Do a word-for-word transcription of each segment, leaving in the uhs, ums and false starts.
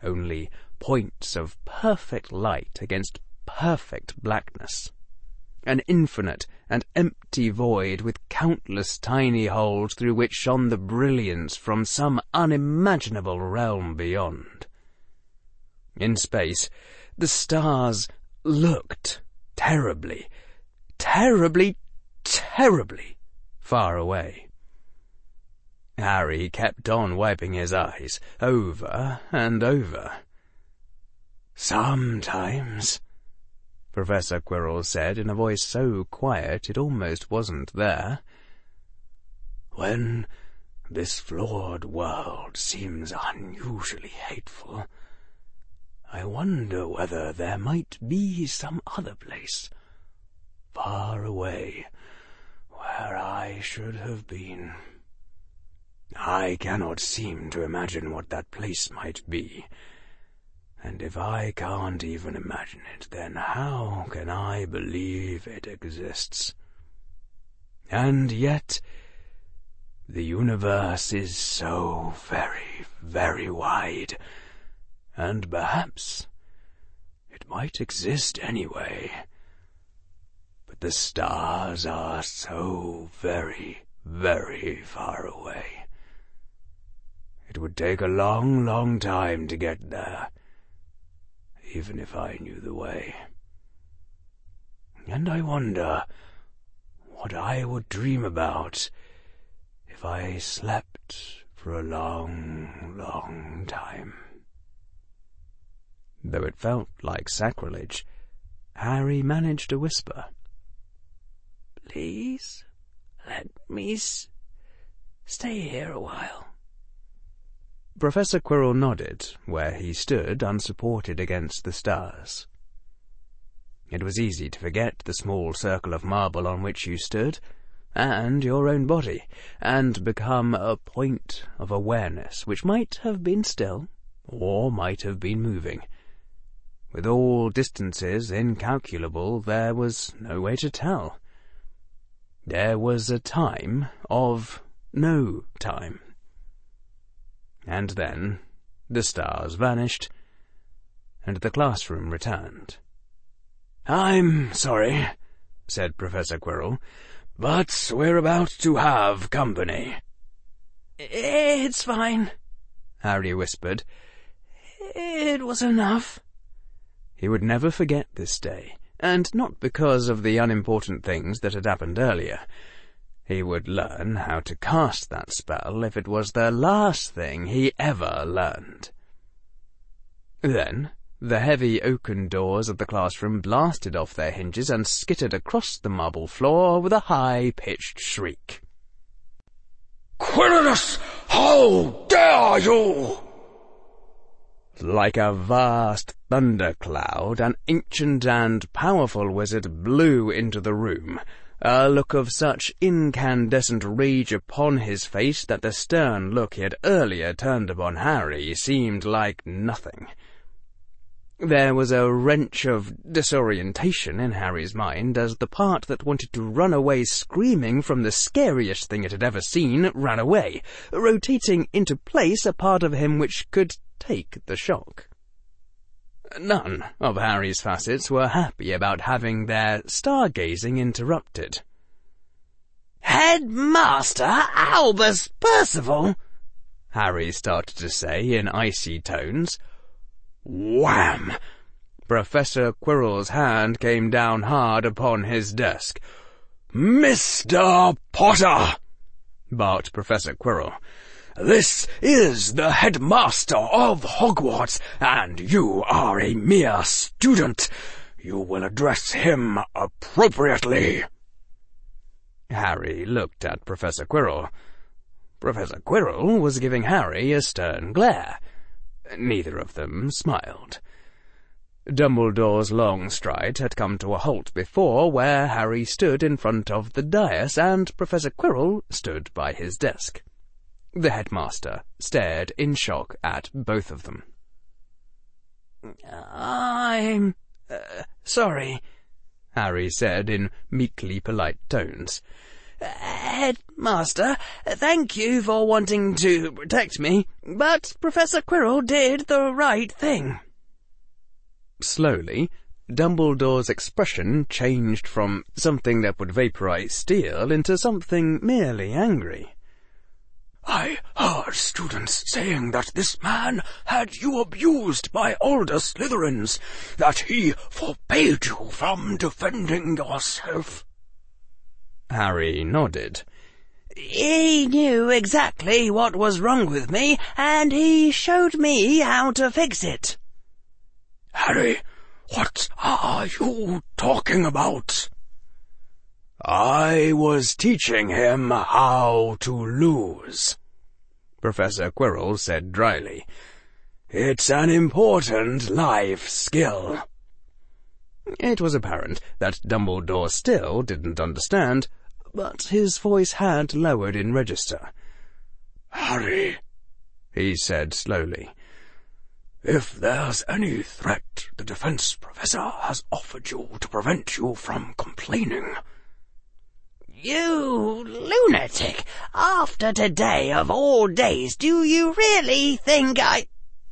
only points of perfect light against perfect blackness. An infinite and empty void with countless tiny holes through which shone the brilliance from some unimaginable realm beyond. In space, the stars looked terribly, terribly, terribly far away. Harry kept on wiping his eyes over and over. "Sometimes," Professor Quirrell said in a voice so quiet it almost wasn't there, "when this flawed world seems unusually hateful, I wonder whether there might be some other place, far away, where I should have been. I cannot seem to imagine what that place might be. And if I can't even imagine it, then how can I believe it exists? And yet, the universe is so very, very wide, and perhaps it might exist anyway. But the stars are so very, very far away. It would take a long, long time to get there, even if I knew the way. And I wonder what I would dream about if I slept for a long, long time." Though it felt like sacrilege, Harry managed to whisper, "Please, let me s- stay here a while." Professor Quirrell nodded, where he stood unsupported against the stars. It was easy to forget the small circle of marble on which you stood, and your own body, and become a point of awareness which might have been still, or might have been moving. With all distances incalculable, there was no way to tell. There was a time of no time. And then the stars vanished, and the classroom returned. "I'm sorry," said Professor Quirrell, "but we're about to have company." "It's fine," Harry whispered. "It was enough." He would never forget this day, and not because of the unimportant things that had happened earlier. He would learn how to cast that spell if it was the last thing he ever learned. Then the heavy oaken doors of the classroom blasted off their hinges and skittered across the marble floor with a high-pitched shriek. "Quirrellus, how dare you!" Like a vast thundercloud, an ancient and powerful wizard blew into the room, a look of such incandescent rage upon his face that the stern look he had earlier turned upon Harry seemed like nothing. There was a wrench of disorientation in Harry's mind as the part that wanted to run away screaming from the scariest thing it had ever seen ran away, rotating into place a part of him which could take the shock. None of Harry's facets were happy about having their stargazing interrupted. "Headmaster Albus Percival," Harry started to say in icy tones. Wham! Professor Quirrell's hand came down hard upon his desk. "Mister Potter!" barked Professor Quirrell. "This is the headmaster of Hogwarts, and you are a mere student. You will address him appropriately." Harry looked at Professor Quirrell. Professor Quirrell was giving Harry a stern glare. Neither of them smiled. Dumbledore's long stride had come to a halt before where Harry stood in front of the dais and Professor Quirrell stood by his desk. The headmaster stared in shock at both of them. "I'm uh, sorry," Harry said in meekly polite tones. Headmaster, thank you for wanting to protect me, but Professor Quirrell did the right thing. Slowly, Dumbledore's expression changed from something that would vaporize steel into something merely angry. I heard students saying that this man had you abused by older Slytherins, that he forbade you from defending yourself. Harry nodded. He knew exactly what was wrong with me, and he showed me how to fix it. Harry, what are you talking about? I was teaching him how to lose, Professor Quirrell said dryly. It's an important life skill. It was apparent that Dumbledore still didn't understand, but his voice had lowered in register. Harry, he said slowly, if there's any threat the Defense Professor has offered you to prevent you from complaining... You lunatic! After today of all days, do you really think I...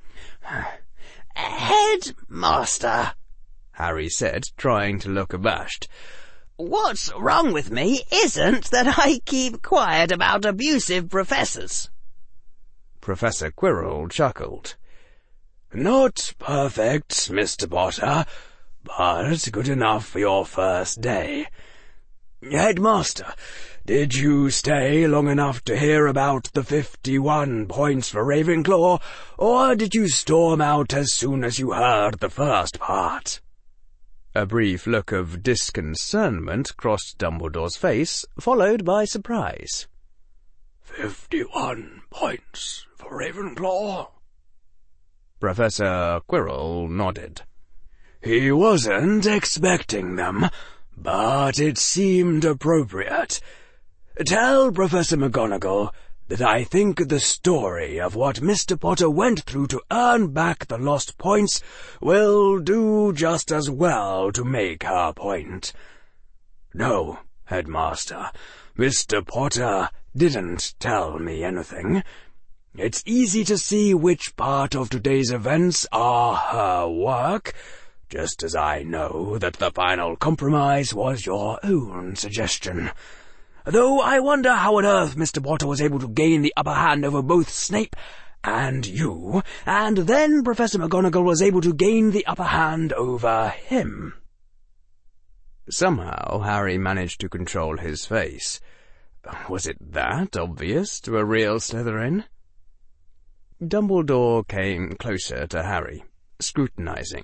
Headmaster, Harry said, trying to look abashed. What's wrong with me isn't that I keep quiet about abusive professors. Professor Quirrell chuckled. Not perfect, Mister Potter, but good enough for your first day. Headmaster, did you stay long enough to hear about the fifty-one points for Ravenclaw, or did you storm out as soon as you heard the first part? A brief look of disconcernment crossed Dumbledore's face, followed by surprise. Fifty-one points for Ravenclaw? Professor Quirrell nodded. He wasn't expecting them, but it seemed appropriate. Tell Professor McGonagall that I think the story of what Mister Potter went through to earn back the lost points will do just as well to make her point. No, Headmaster, Mister Potter didn't tell me anything. It's easy to see which part of today's events are her work, just as I know that the final compromise was your own suggestion. Though I wonder how on earth Mister Potter was able to gain the upper hand over both Snape and you, and then Professor McGonagall was able to gain the upper hand over him. Somehow Harry managed to control his face. Was it that obvious to a real Slytherin? Dumbledore came closer to Harry, scrutinizing.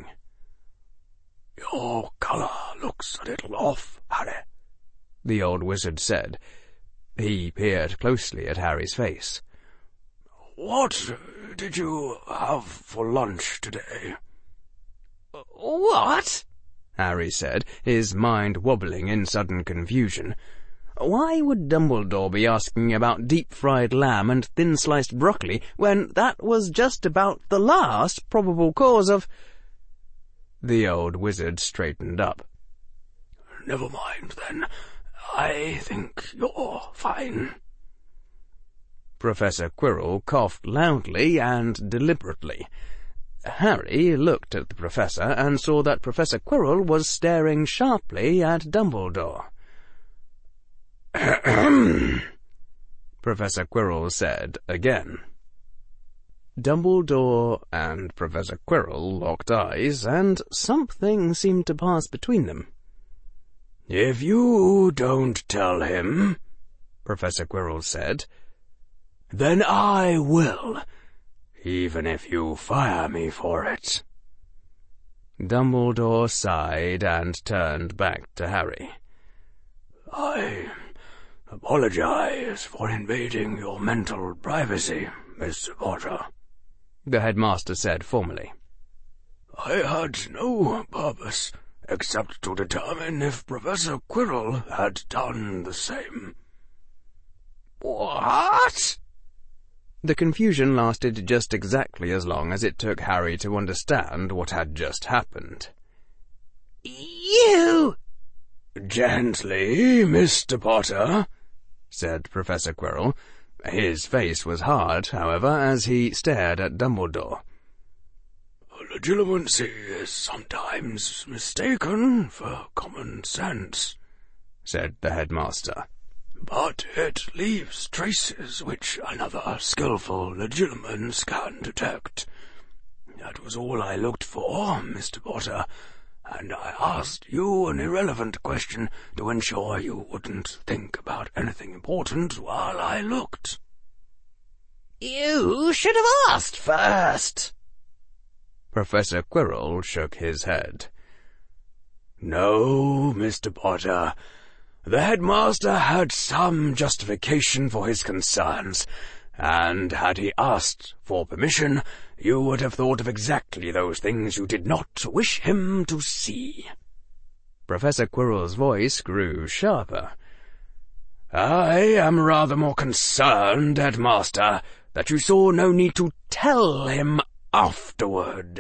Your colour looks a little off, Harry, the old wizard said. He peered closely at Harry's face. What did you have for lunch today? What? Harry said, his mind wobbling in sudden confusion. Why would Dumbledore be asking about deep-fried lamb and thin-sliced broccoli when that was just about the last probable cause of... The old wizard straightened up. Never mind, then. I think you're fine. Professor Quirrell coughed loudly and deliberately. Harry looked at the Professor and saw that Professor Quirrell was staring sharply at Dumbledore. Professor Quirrell said again. Dumbledore and Professor Quirrell locked eyes, and something seemed to pass between them. If you don't tell him, Professor Quirrell said, then I will, even if you fire me for it. Dumbledore sighed and turned back to Harry. I apologize for invading your mental privacy, Mister Potter, the headmaster said formally. I had no purpose except to determine if Professor Quirrell had done the same. What? The confusion lasted just exactly as long as it took Harry to understand what had just happened. You... Gently, Mister Potter, said Professor Quirrell. His face was hard, however, as he stared at Dumbledore. Legilimency is sometimes mistaken for common sense, said the headmaster. But it leaves traces which another skilful legilimens can detect. That was all I looked for, Mister Potter, and I asked you an irrelevant question to ensure you wouldn't think about anything important while I looked. You should have asked first. Professor Quirrell shook his head. No, Mister Potter. The headmaster had some justification for his concerns, and had he asked for permission, you would have thought of exactly those things you did not wish him to see. Professor Quirrell's voice grew sharper. I am rather more concerned, headmaster, that you saw no need to tell him afterward.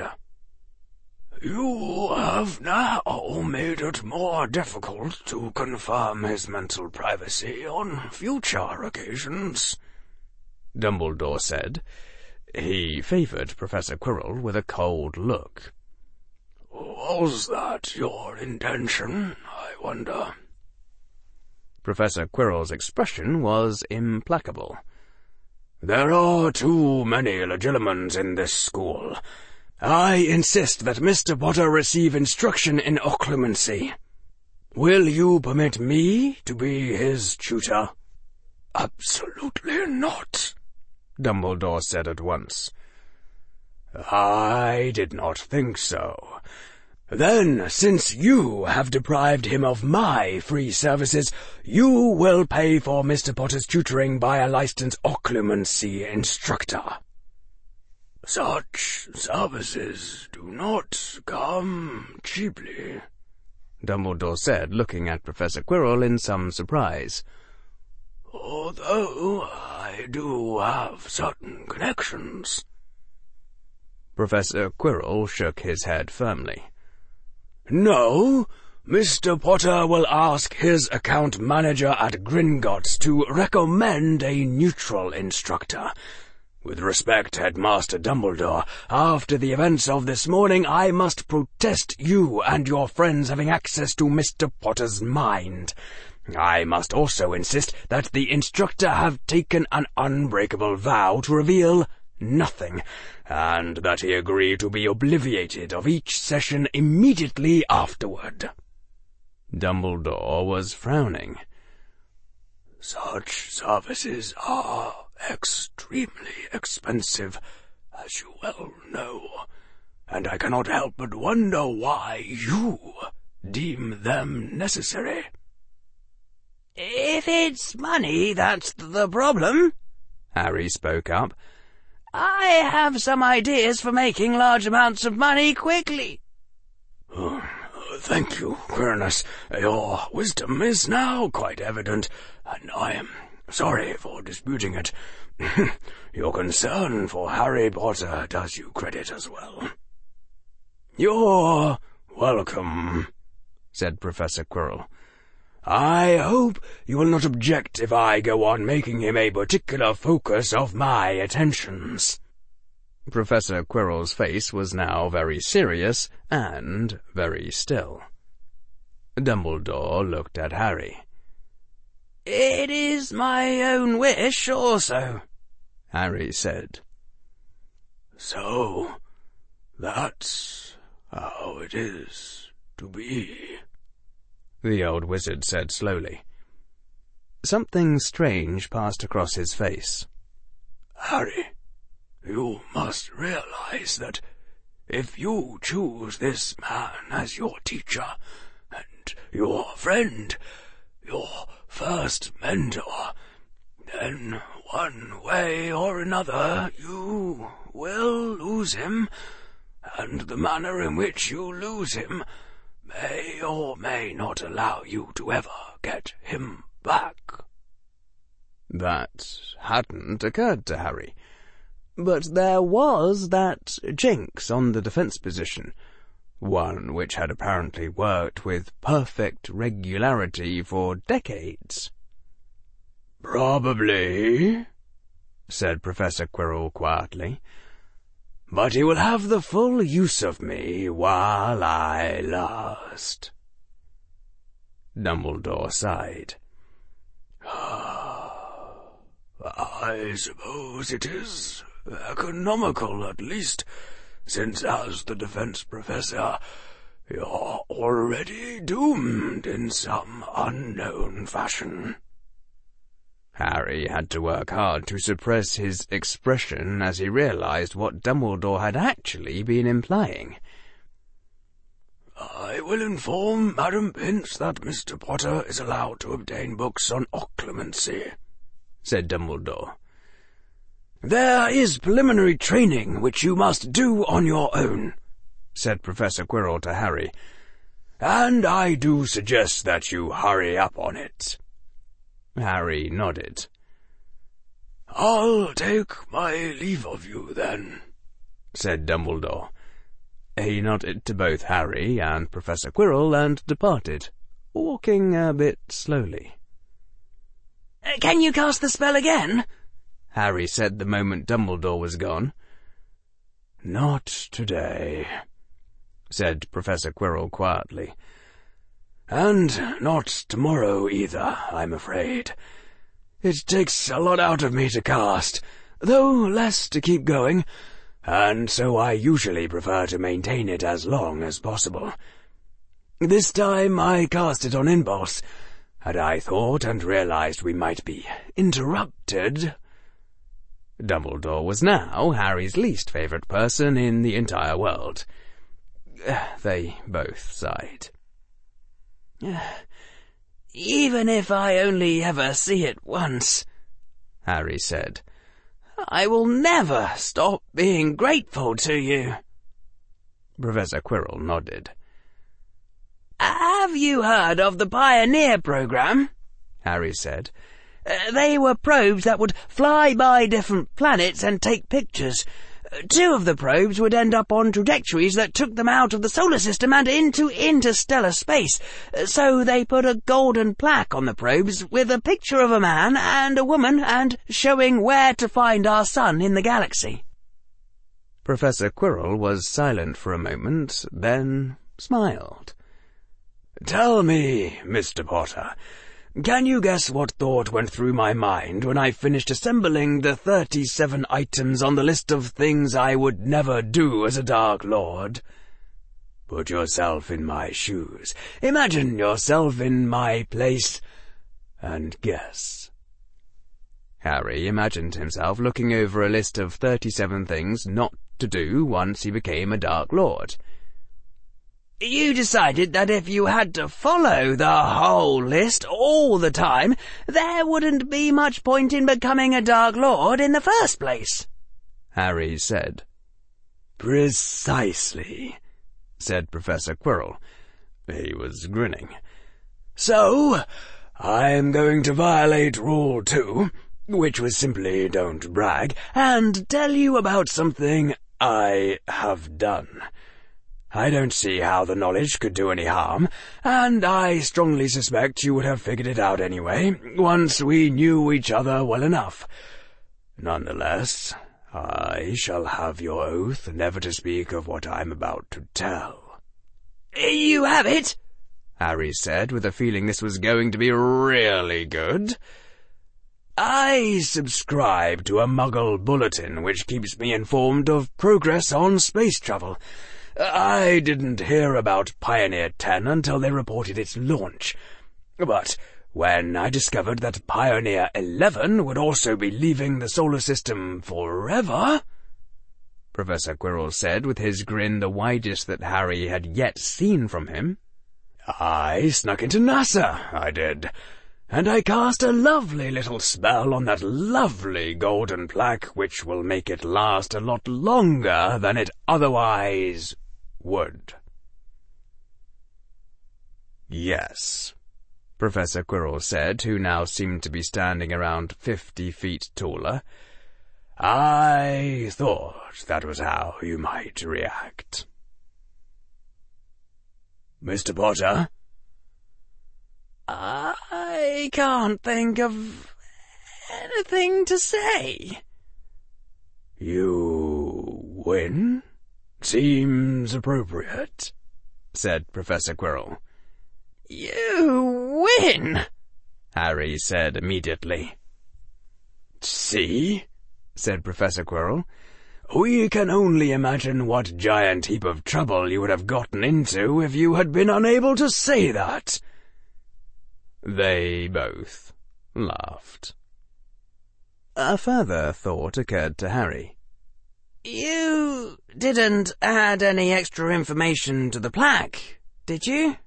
You have now made it more difficult to confirm his mental privacy on future occasions, Dumbledore said. He favoured Professor Quirrell with a cold look. Was that your intention, I wonder? Professor Quirrell's expression was implacable. There are too many legilimens in this school. I insist that Mister Potter receive instruction in occlumency. Will you permit me to be his tutor? Absolutely not, Dumbledore said at once. I did not think so. Then, since you have deprived him of my free services, you will pay for Mister Potter's tutoring by a licensed occlumency instructor. Such services do not come cheaply, Dumbledore said, looking at Professor Quirrell in some surprise. Although I do have certain connections. Professor Quirrell shook his head firmly. No, Mister Potter will ask his account manager at Gringotts to recommend a neutral instructor. With respect, Headmaster Dumbledore, after the events of this morning, I must protest you and your friends having access to Mister Potter's mind. I must also insist that the instructor have taken an unbreakable vow to reveal nothing, and that he agree to be obliviated of each session immediately afterward. Dumbledore was frowning. Such services are extremely expensive, as you well know, and I cannot help but wonder why you deem them necessary. If it's money that's the problem, Harry spoke up, I have some ideas for making large amounts of money quickly. Oh, thank you, Quirinius. Your wisdom is now quite evident, and I am sorry for disputing it. Your concern for Harry Potter does you credit as well. You're welcome, said Professor Quirrell. I hope you will not object if I go on making him a particular focus of my attentions. Professor Quirrell's face was now very serious and very still. Dumbledore looked at Harry. It is my own wish also, Harry said. So, that's how it is to be, the old wizard said slowly. Something strange passed across his face. Harry, you must realize that if you choose this man as your teacher and your friend, your first mentor, then one way or another you will lose him, and the manner in which you lose him may or may not allow you to ever get him back. That hadn't occurred to Harry. But there was that jinx on the defence position, one which had apparently worked with perfect regularity for decades. "Probably," said Professor Quirrell quietly, "but he will have the full use of me while I last." Dumbledore sighed. "I suppose it is economical, at least, since as the Defense Professor you're already doomed in some unknown fashion." Harry had to work hard to suppress his expression as he realized what Dumbledore had actually been implying. "I will inform Madam Pince that Mister Potter is allowed to obtain books on occlumency," said Dumbledore. "There is preliminary training which you must do on your own," said Professor Quirrell to Harry, "and I do suggest that you hurry up on it." Harry nodded. "I'll take my leave of you, then," said Dumbledore. He nodded to both Harry and Professor Quirrell and departed, walking a bit slowly. "Can you cast the spell again?" Harry said the moment Dumbledore was gone. "Not today," said Professor Quirrell quietly. "And not tomorrow either, I'm afraid. It takes a lot out of me to cast, though less to keep going, and so I usually prefer to maintain it as long as possible. This time I cast it on impulse, and I thought and realized we might be interrupted." Dumbledore was now Harry's least favourite person in the entire world. They both sighed. "Even if I only ever see it once," Harry said, "I will never stop being grateful to you." Professor Quirrell nodded. "Have you heard of the Pioneer program?" Harry said. Uh, they were probes that would fly by different planets and take pictures. Uh, two of the probes would end up on trajectories that took them out of the solar system and into interstellar space. Uh, so they put a golden plaque on the probes with a picture of a man and a woman and showing where to find our sun in the galaxy. Professor Quirrell was silent for a moment, then smiled. "Tell me, Mister Potter, can you guess what thought went through my mind when I finished assembling the thirty-seven items on the list of things I would never do as a Dark Lord? Put yourself in my shoes. Imagine yourself in my place, and guess." Harry imagined himself looking over a list of thirty-seven things not to do once he became a Dark Lord. You decided that if you had to follow the whole list all the time, there wouldn't be much point in becoming a Dark Lord in the first place," Harry said. "Precisely," said Professor Quirrell. He was grinning. "So, I'm going to violate Rule Two, which was simply don't brag, and tell you about something I have done. I don't see how the knowledge could do any harm, and I strongly suspect you would have figured it out anyway, once we knew each other well enough. Nonetheless, I shall have your oath never to speak of what I'm about to tell." "You have it?" Harry said, with a feeling this was going to be really good. "I subscribe to a Muggle bulletin which keeps me informed of progress on space travel. I didn't hear about Pioneer ten until they reported its launch. But when I discovered that Pioneer eleven would also be leaving the solar system forever," Professor Quirrell said, with his grin the widest that Harry had yet seen from him, "I snuck into NASA, I did, and I cast a lovely little spell on that lovely golden plaque which will make it last a lot longer than it otherwise would." "Yes," Professor Quirrell said, who now seemed to be standing around fifty feet taller. "I thought that was how you might react." "Mister Potter?" "I can't think of anything to say?" "You win? Seems appropriate," said Professor Quirrell. "You win?" Harry said immediately. "See?" said Professor Quirrell. "We can only imagine what giant heap of trouble you would have gotten into if you had been unable to say that." They both laughed. A further thought occurred to Harry. "You didn't add any extra information to the plaque, did you?"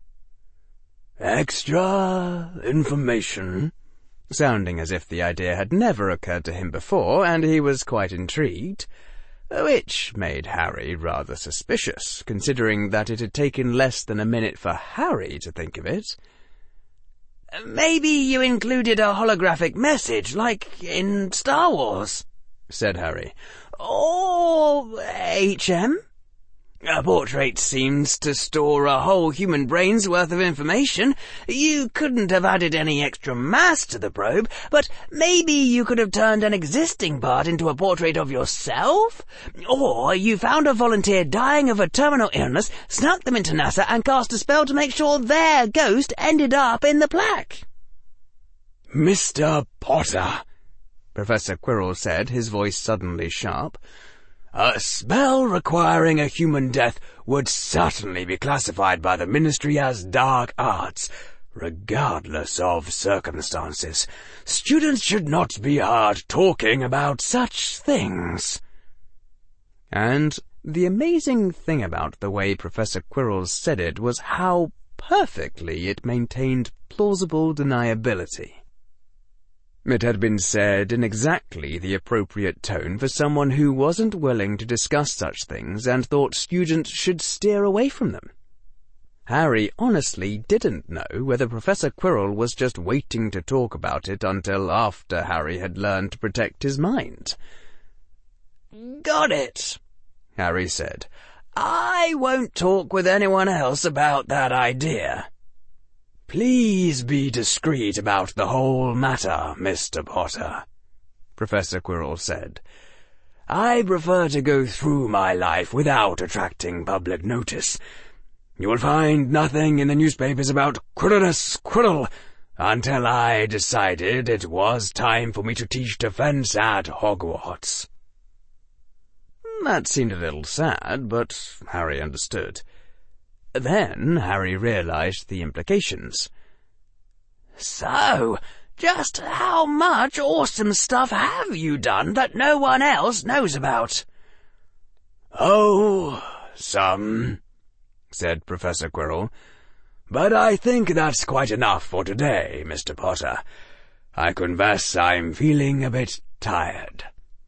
"Extra information?" Sounding as if the idea had never occurred to him before, and he was quite intrigued, which made Harry rather suspicious, considering that it had taken less than a minute for Harry to think of it. "Maybe you included a holographic message, like in Star Wars," said Harry. "Or H M? A portrait seems to store a whole human brain's worth of information. You couldn't have added any extra mass to the probe, but maybe you could have turned an existing part into a portrait of yourself? Or you found a volunteer dying of a terminal illness, snuck them into NASA, and cast a spell to make sure their ghost ended up in the plaque." "Mister Potter," Professor Quirrell said, his voice suddenly sharp, "a spell requiring a human death would certainly be classified by the Ministry as dark arts, regardless of circumstances. Students should not be heard talking about such things." And the amazing thing about the way Professor Quirrell said it was how perfectly it maintained plausible deniability. It had been said in exactly the appropriate tone for someone who wasn't willing to discuss such things and thought students should steer away from them. Harry honestly didn't know whether Professor Quirrell was just waiting to talk about it until after Harry had learned to protect his mind. "Got it," Harry said. "I won't talk with anyone else about that idea." "Please be discreet about the whole matter, Mister Potter," Professor Quirrell said. "I prefer to go through my life without attracting public notice. You will find nothing in the newspapers about Quirrellus Quirrell until I decided it was time for me to teach defense at Hogwarts." That seemed a little sad, but Harry understood. Then Harry realized the implications. "So, just how much awesome stuff have you done that no one else knows about?" "Oh, some," said Professor Quirrell. "But I think that's quite enough for today, Mister Potter. I confess I'm feeling a bit tired."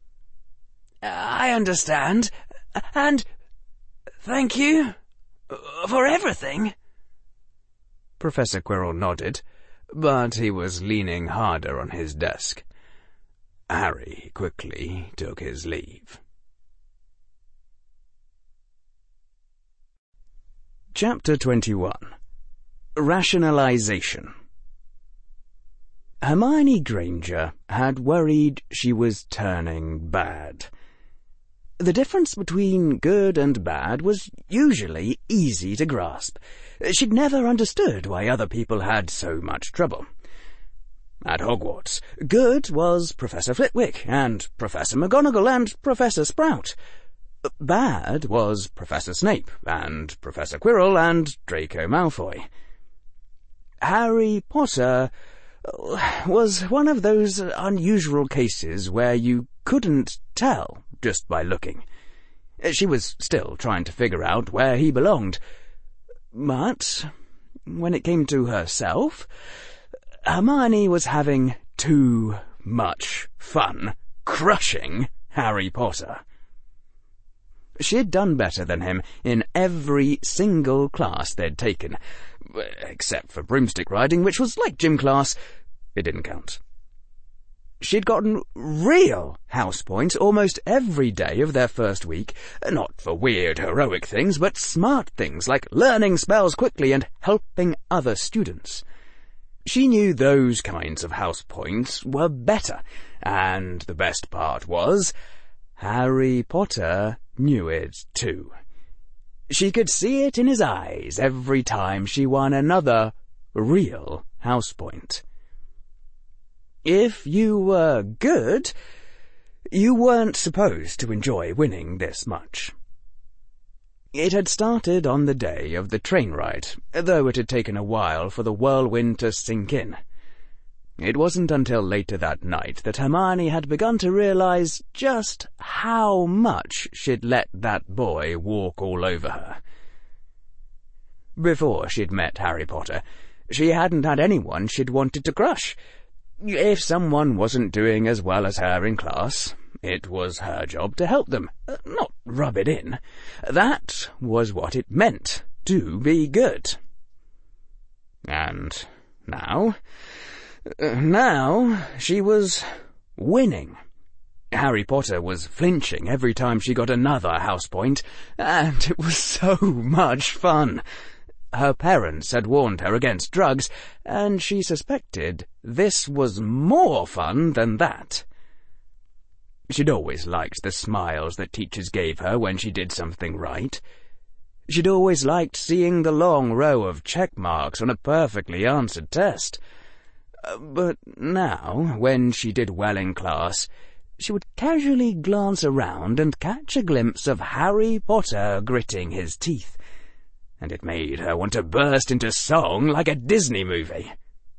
"I understand, and thank you for everything." Professor Quirrell nodded, but he was leaning harder on his desk. Harry quickly took his leave. Chapter twenty-one. Rationalization. Hermione Granger had worried she was turning bad. The difference between good and bad was usually easy to grasp. She'd never understood why other people had so much trouble. At Hogwarts, good was Professor Flitwick, and Professor McGonagall, and Professor Sprout. Bad was Professor Snape, and Professor Quirrell, and Draco Malfoy. Harry Potter was one of those unusual cases where you couldn't tell just by looking. She was still trying to figure out where he belonged. But when it came to herself, Hermione was having too much fun crushing Harry Potter. She had done better than him in every single class they'd taken, except for broomstick riding, which was like gym class. It didn't count. She'd gotten real house points almost every day of their first week, not for weird heroic things, but smart things like learning spells quickly and helping other students. She knew those kinds of house points were better, and the best part was, Harry Potter knew it too. She could see it in his eyes every time she won another real house point. If you were good, you weren't supposed to enjoy winning this much. It had started on the day of the train ride, though it had taken a while for the whirlwind to sink in. It wasn't until later that night that Hermione had begun to realize just how much she'd let that boy walk all over her. Before she'd met Harry Potter, she hadn't had anyone she'd wanted to crush. If someone wasn't doing as well as her in class, it was her job to help them, not rub it in. That was what it meant to be good. And now... Now she was winning. Harry Potter was flinching every time she got another house point, and it was so much fun. Her parents had warned her against drugs, and she suspected this was more fun than that. She'd always liked the smiles that teachers gave her when she did something right. She'd always liked seeing the long row of check marks on a perfectly answered test. But now, when she did well in class, she would casually glance around and catch a glimpse of Harry Potter gritting his teeth, and it made her want to burst into song like a Disney movie.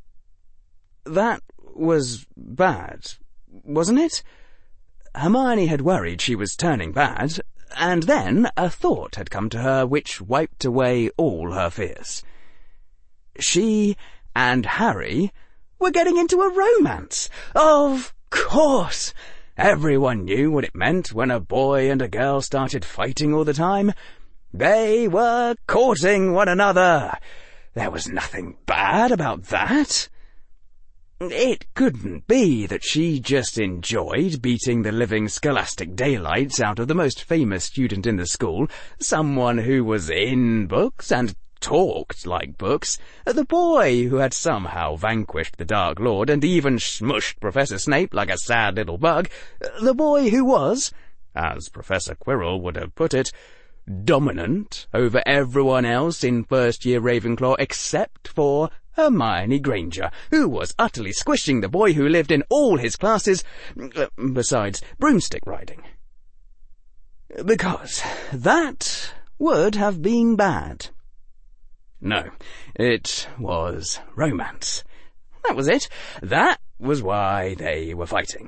That was bad, wasn't it? Hermione had worried she was turning bad, and then a thought had come to her which wiped away all her fears. She and Harry were getting into a romance. Of course! Everyone knew what it meant when a boy and a girl started fighting all the time. They were courting one another. There was nothing bad about that. It couldn't be that she just enjoyed beating the living scholastic daylights out of the most famous student in the school, someone who was in books and talked like books, the boy who had somehow vanquished the Dark Lord and even smushed Professor Snape like a sad little bug, the boy who was, as Professor Quirrell would have put it, dominant over everyone else in first-year Ravenclaw except for Hermione Granger, who was utterly squishing the boy who lived in all his classes, besides broomstick riding. Because that would have been bad. No, it was romance. That was it. That was why they were fighting.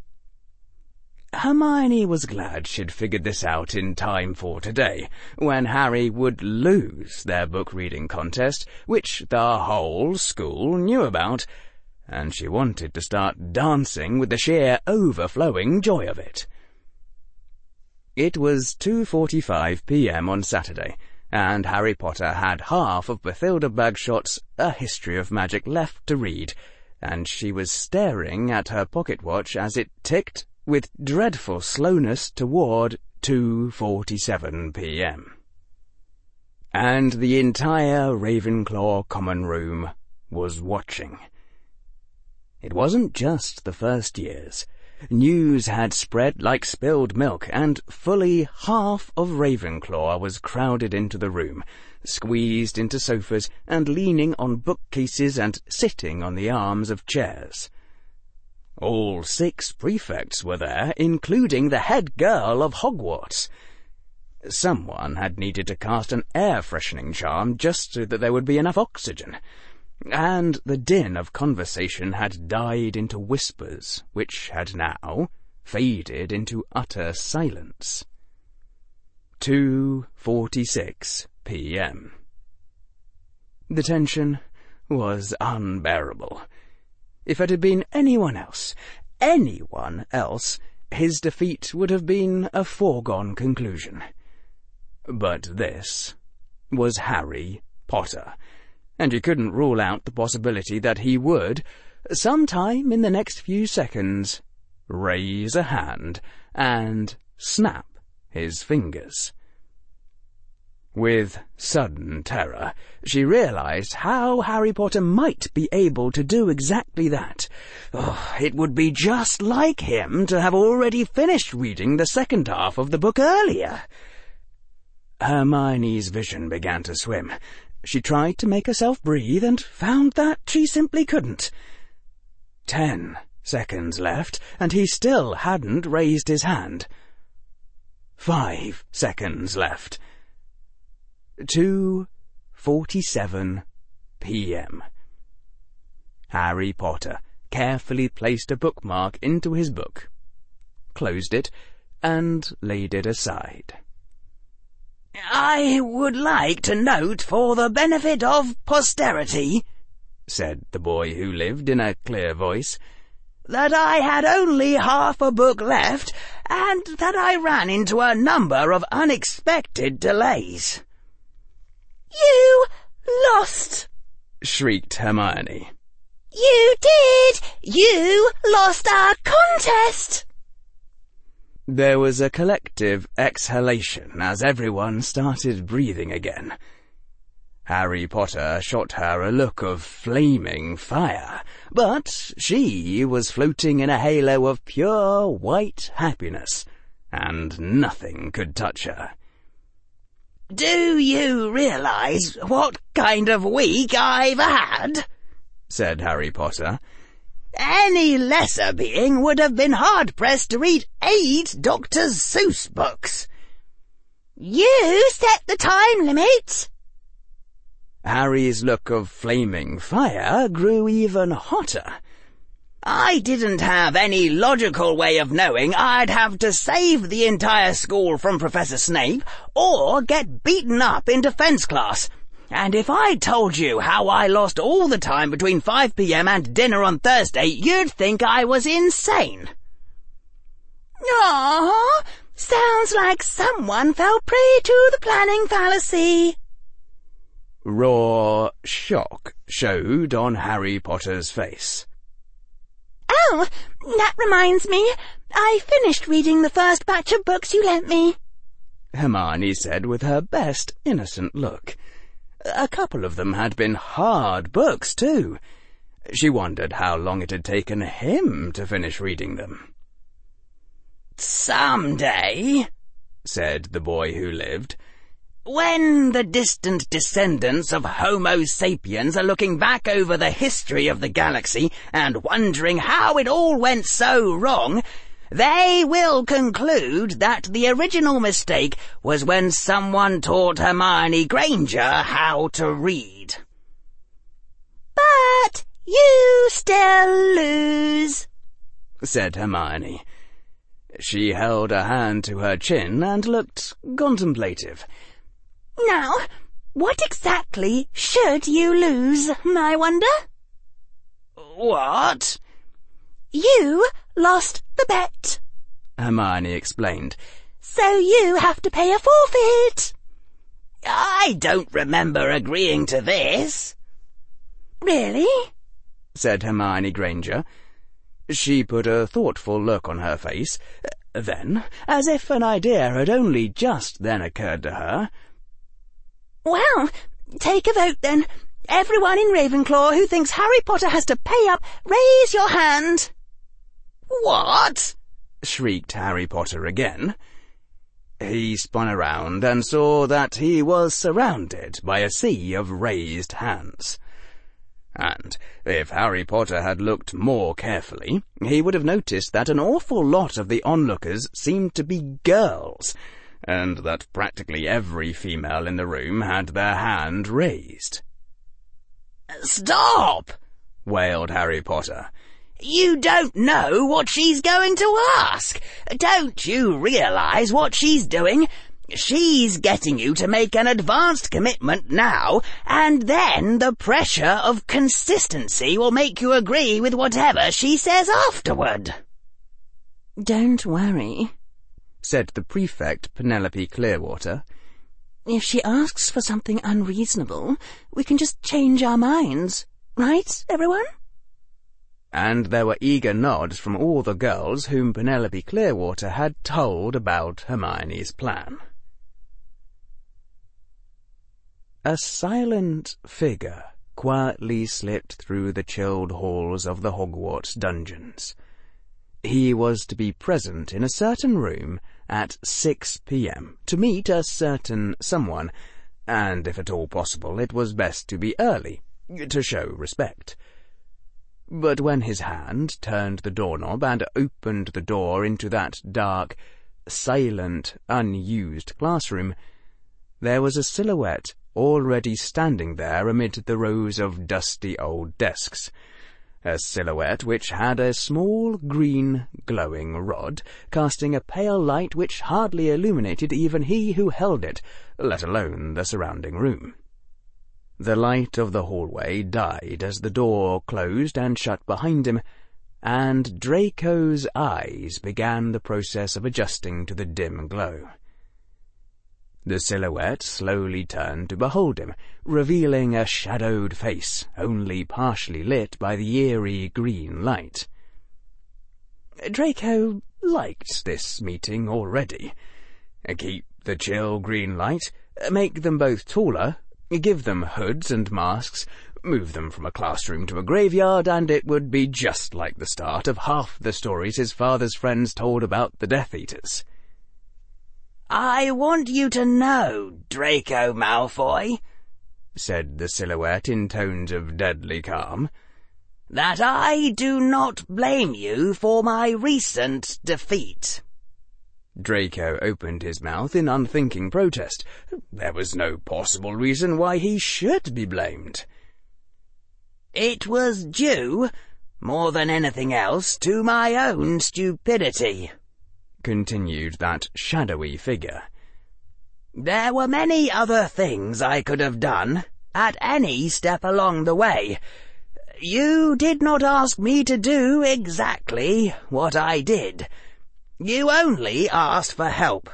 Hermione was glad she'd figured this out in time for today, when Harry would lose their book-reading contest, which the whole school knew about, and she wanted to start dancing with the sheer overflowing joy of it. It was two forty-five p m on Saturday, and Harry Potter had half of Bathilda Bagshot's A History of Magic left to read, and she was staring at her pocket watch as it ticked with dreadful slowness toward two forty-seven p m And the entire Ravenclaw common room was watching. It wasn't just the first years. News had spread like spilled milk, and fully half of Ravenclaw was crowded into the room, squeezed into sofas and leaning on bookcases and sitting on the arms of chairs. All six prefects were there, including the head girl of Hogwarts. Someone had needed to cast an air-freshening charm just so that there would be enough oxygen, and the din of conversation had died into whispers, which had now faded into utter silence. two forty-six p m The tension was unbearable. If it had been anyone else, anyone else, his defeat would have been a foregone conclusion. But this was Harry Potter, and you couldn't rule out the possibility that he would, sometime in the next few seconds, raise a hand and snap his fingers. With sudden terror, she realized how Harry Potter might be able to do exactly that. Oh, it would be just like him to have already finished reading the second half of the book earlier. Hermione's vision began to swim. She tried to make herself breathe and found that she simply couldn't. Ten seconds left, and he still hadn't raised his hand. Five seconds left. two forty-seven p m Harry Potter carefully placed a bookmark into his book, closed it, and laid it aside. "I would like to note for the benefit of posterity," said the boy who lived in a clear voice, "that I had only half a book left, and that I ran into a number of unexpected delays." "You lost!" shrieked Hermione. "You did! You lost our contest!" There was a collective exhalation as everyone started breathing again. Harry Potter shot her a look of flaming fire, but she was floating in a halo of pure white happiness, and nothing could touch her. "Do you realize what kind of week I've had?" said Harry Potter. "Any lesser being would have been hard-pressed to read eight Doctor Seuss books." "You set the time limit." Harry's look of flaming fire grew even hotter. "I didn't have any logical way of knowing I'd have to save the entire school from Professor Snape or get beaten up in defense class. And if I told you how I lost all the time between five p m and dinner on Thursday, you'd think I was insane." "Aw, sounds like someone fell prey to the planning fallacy." Raw shock showed on Harry Potter's face. "Oh, that reminds me. I finished reading the first batch of books you lent me," Hermione said with her best innocent look. A couple of them had been hard books, too. She wondered how long it had taken him to finish reading them. "Someday," said the boy who lived, "when the distant descendants of Homo sapiens are looking back over the history of the galaxy and wondering how it all went so wrong, they will conclude that the original mistake was when someone taught Hermione Granger how to read." "But you still lose," said Hermione. She held a hand to her chin and looked contemplative. "Now, what exactly should you lose, I wonder?" "What?" "You lost the bet," Hermione explained. "so you have to pay a forfeit." "I don't remember agreeing to this." "Really?" said Hermione Granger. She put a thoughtful look on her face. Then, as if an idea had only just then occurred to her, "Well, take a vote then. Everyone in Ravenclaw who thinks Harry Potter has to pay up, raise your hand." "What?" shrieked Harry Potter again. He spun around and saw that he was surrounded by a sea of raised hands. And if Harry Potter had looked more carefully, he would have noticed that an awful lot of the onlookers seemed to be girls, and that practically every female in the room had their hand raised. "Stop!" wailed Harry Potter. "You don't know what she's going to ask. Don't you realize what she's doing? She's getting you to make an advanced commitment now, and then the pressure of consistency will make you agree with whatever she says afterward." "Don't worry," said the prefect, Penelope Clearwater. "If she asks for something unreasonable, we can just change our minds. Right, everyone?" And there were eager nods from all the girls whom Penelope Clearwater had told about Hermione's plan. A silent figure quietly slipped through the chilled halls of the Hogwarts dungeons. He was to be present in a certain room at six p m to meet a certain someone, and if at all possible it was best to be early, to show respect. But when his hand turned the doorknob and opened the door into that dark, silent, unused classroom, there was a silhouette already standing there amid the rows of dusty old desks, a silhouette which had a small green glowing rod, casting a pale light which hardly illuminated even he who held it, let alone the surrounding room. The light of the hallway died as the door closed and shut behind him, and Draco's eyes began the process of adjusting to the dim glow. The silhouette slowly turned to behold him, revealing a shadowed face, only partially lit by the eerie green light. Draco liked this meeting already. Keep the chill green light, make them both taller, give them hoods and masks, move them from a classroom to a graveyard, and it would be just like the start of half the stories his father's friends told about the Death Eaters. "I want you to know, Draco Malfoy," said the silhouette in tones of deadly calm, "that I do not blame you for my recent defeat." Draco opened his mouth in unthinking protest. There was no possible reason why he should be blamed. "It was due, more than anything else, to my own stupidity," continued that shadowy figure. "There were many other things I could have done, at any step along the way. You did not ask me to do exactly what I did. You only asked for help.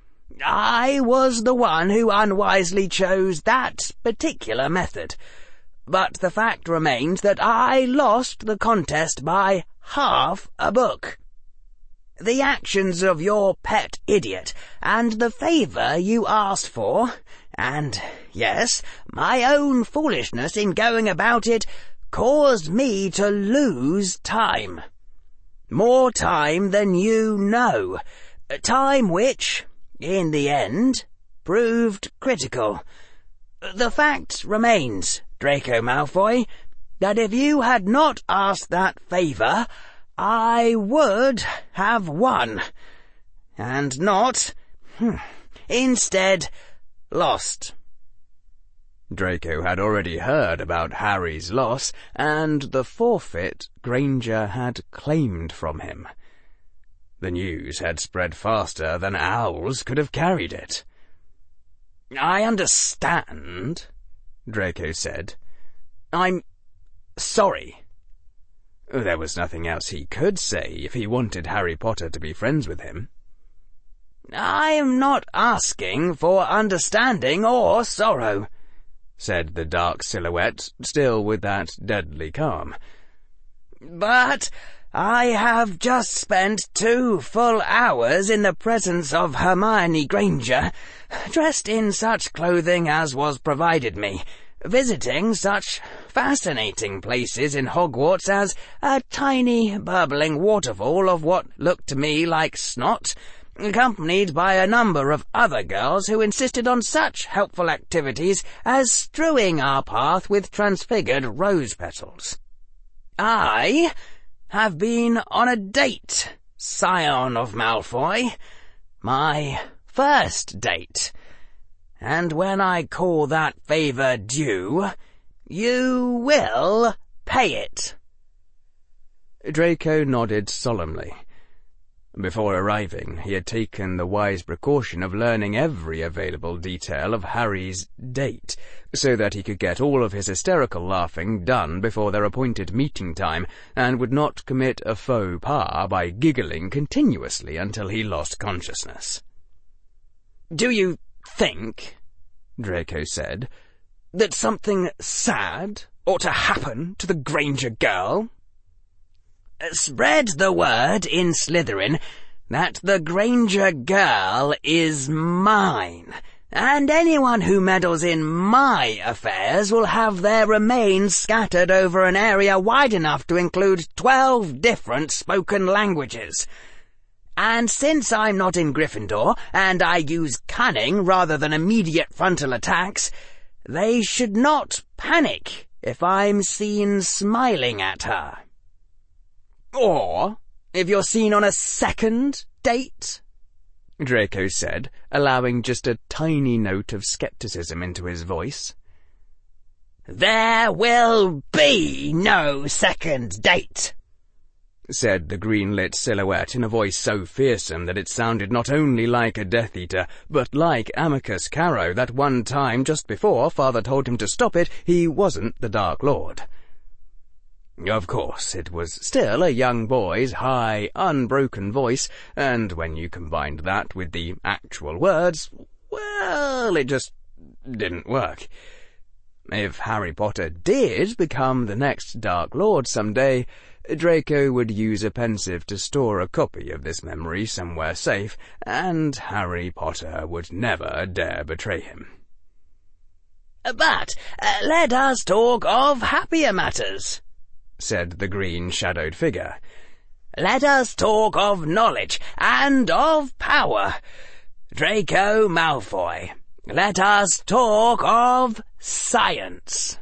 I was the one who unwisely chose that particular method, but the fact remains that I lost the contest by half a book. The actions of your pet idiot, and the favour you asked for, and, yes, my own foolishness in going about it, caused me to lose time. More time than you know. Time which, in the end, proved critical. The fact remains, Draco Malfoy, that if you had not asked that favour, I would have won, and not, hmm, instead, lost." Draco had already heard about Harry's loss and the forfeit Granger had claimed from him. The news had spread faster than owls could have carried it. "I understand," Draco said. "I'm sorry." There was nothing else he could say if he wanted Harry Potter to be friends with him. "I am not asking for understanding or sorrow," said the dark silhouette, still with that deadly calm. "But I have just spent two full hours in the presence of Hermione Granger, dressed in such clothing as was provided me, visiting such fascinating places in Hogwarts as a tiny burbling waterfall of what looked to me like snot, accompanied by a number of other girls who insisted on such helpful activities as strewing our path with transfigured rose petals. I have been on a date, Scion of Malfoy, my first date, and when I call that favour due, you will pay it." Draco nodded solemnly. Before arriving, he had taken the wise precaution of learning every available detail of Harry's date, so that he could get all of his hysterical laughing done before their appointed meeting time, and would not commit a faux pas by giggling continuously until he lost consciousness. "Do you think," Draco said, "that something sad ought to happen to the Granger girl? Spread the word in Slytherin that the Granger girl is mine, and anyone who meddles in my affairs will have their remains scattered over an area wide enough to include twelve different spoken languages. And since I'm not in Gryffindor, and I use cunning rather than immediate frontal attacks, they should not panic if I'm seen smiling at her. Or if you're seen on a second date, Draco said, allowing just a tiny note of scepticism into his voice. There will be no second date, said the green-lit silhouette in a voice so fearsome that it sounded not only like a Death Eater, but like Amicus Carrow that one time just before Father told him to stop it, he wasn't the Dark Lord. Of course, it was still a young boy's high, unbroken voice, and when you combined that with the actual words, well, it just didn't work. If Harry Potter did become the next Dark Lord someday, Draco would use a pensive to store a copy of this memory somewhere safe, and Harry Potter would never dare betray him. But uh, let us talk of happier matters, said the green shadowed figure. Let us talk of knowledge and of power. Draco Malfoy, let us talk of science.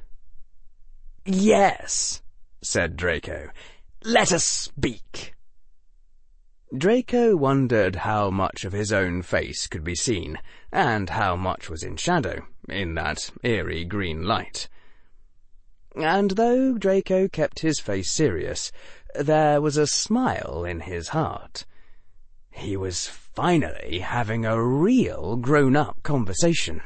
Yes, said Draco. Let us speak. Draco wondered how much of his own face could be seen, and how much was in shadow, in that eerie green light. And though Draco kept his face serious, there was a smile in his heart. He was finally having a real grown-up conversation.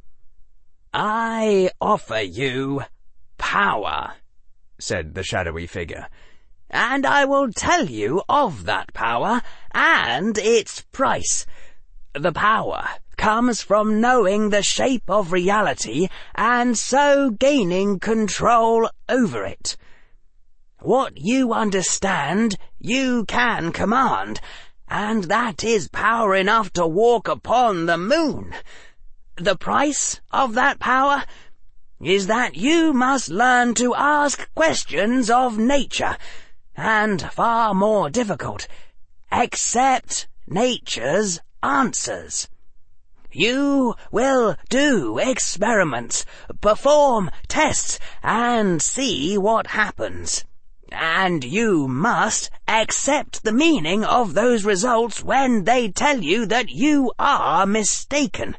I offer you power, said the shadowy figure, and I will tell you of that power and its price. The power comes from knowing the shape of reality and so gaining control over it. What you understand, you can command, and that is power enough to walk upon the moon. The price of that power is that you must learn to ask questions of nature, and far more difficult, accept nature's answers. You will do experiments, perform tests, and see what happens. And you must accept the meaning of those results when they tell you that you are mistaken.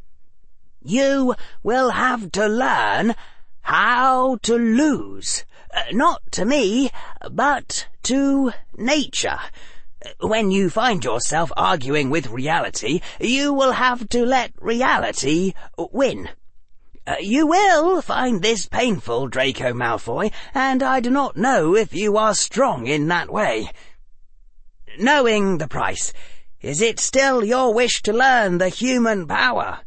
You will have to learn how to lose, not to me, but to nature. When you find yourself arguing with reality, you will have to let reality win. Uh, you will find this painful, Draco Malfoy, and I do not know if you are strong in that way. Knowing the price, is it still your wish to learn the human power?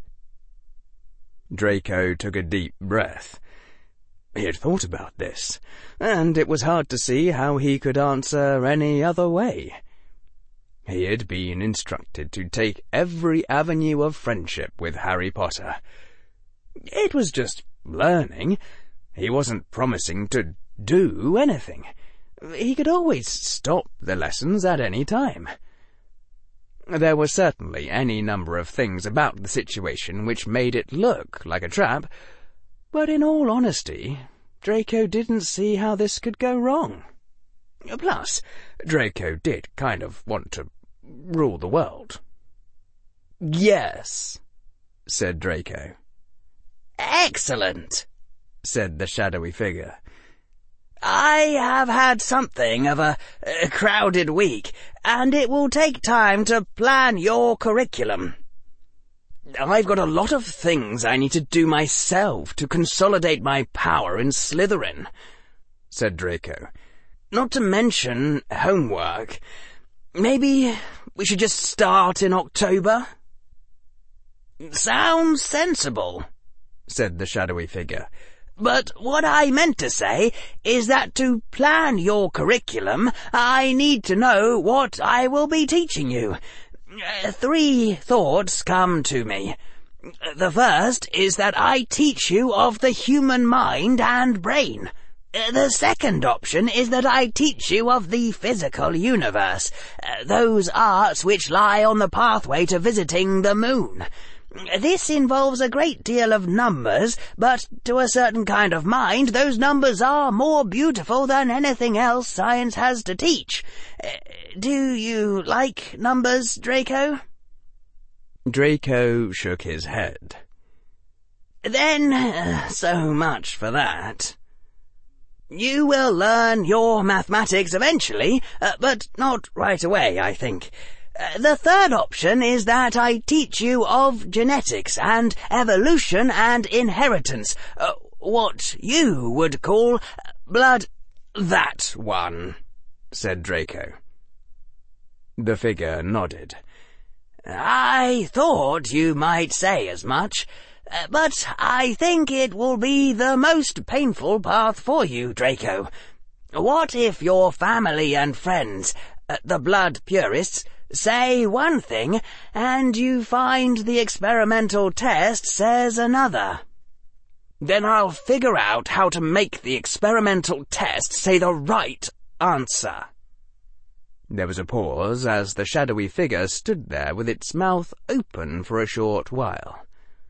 Draco took a deep breath. He had thought about this, and it was hard to see how he could answer any other way. He had been instructed to take every avenue of friendship with Harry Potter. It was just learning. He wasn't promising to do anything. He could always stop the lessons at any time. There were certainly any number of things about the situation which made it look like a trap, but in all honesty, Draco didn't see how this could go wrong. Plus, Draco did kind of want to rule the world. Yes, said Draco. Excellent, said the shadowy figure. I have had something of a, a crowded week, and it will take time to plan your curriculum. I've got a lot of things I need to do myself to consolidate my power in Slytherin, said Draco. Not to mention homework. Maybe we should just start in October? Sounds sensible, said the shadowy figure. But what I meant to say is that to plan your curriculum, I need to know what I will be teaching you. Uh, three thoughts come to me. The first is that I teach you of the human mind and brain. The second option is that I teach you of the physical universe, those arts which lie on the pathway to visiting the moon. This involves a great deal of numbers, but to a certain kind of mind, those numbers are more beautiful than anything else science has to teach. Do you like numbers, Draco? Draco shook his head. Then, uh, so much for that. You will learn your mathematics eventually, uh, but not right away, I think. Uh, the third option is that I teach you of genetics and evolution and inheritance, uh, what you would call blood... That one, said Draco. The figure nodded. I thought you might say as much. Uh, but I think it will be the most painful path for you, Draco. What if your family and friends, uh, the blood purists, say one thing, and you find the experimental test says another? Then I'll figure out how to make the experimental test say the right answer. There was a pause as the shadowy figure stood there with its mouth open for a short while.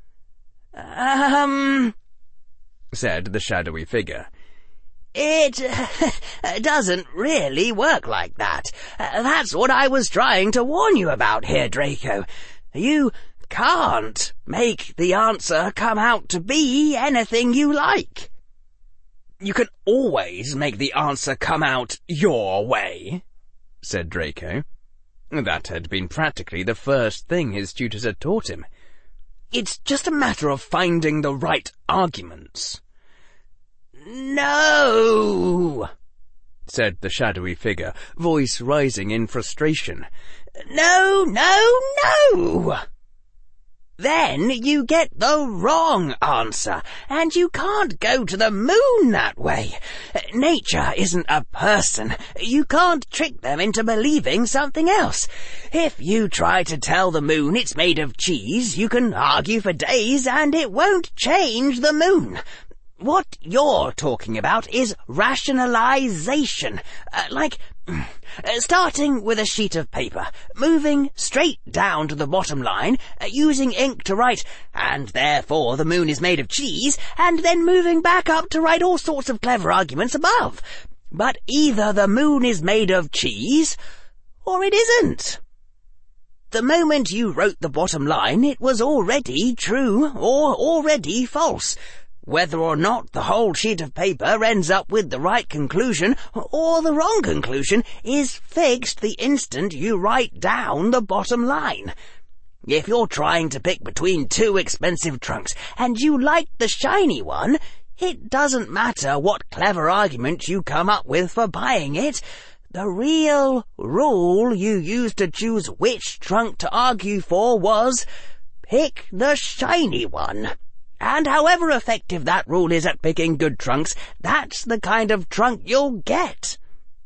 Um, said the shadowy figure. It uh, doesn't really work like that. Uh, that's what I was trying to warn you about here, Draco. You can't make the answer come out to be anything you like. You can always make the answer come out your way, said Draco. That had been practically the first thing his tutors had taught him. It's just a matter of finding the right arguments. No, said the shadowy figure, voice rising in frustration. No, no, no! Then you get the wrong answer, and you can't go to the moon that way. Nature isn't a person. You can't trick them into believing something else. If you try to tell the moon it's made of cheese, you can argue for days and it won't change the moon. What you're talking about is rationalization, uh, like uh, starting with a sheet of paper, moving straight down to the bottom line, uh, using ink to write, and therefore the moon is made of cheese, and then moving back up to write all sorts of clever arguments above. But either the moon is made of cheese, or it isn't. The moment you wrote the bottom line, it was already true or already false. Whether or not the whole sheet of paper ends up with the right conclusion or the wrong conclusion is fixed the instant you write down the bottom line. If you're trying to pick between two expensive trunks and you like the shiny one, it doesn't matter what clever argument you come up with for buying it. The real rule you used to choose which trunk to argue for was, pick the shiny one. And however effective that rule is at picking good trunks, that's the kind of trunk you'll get.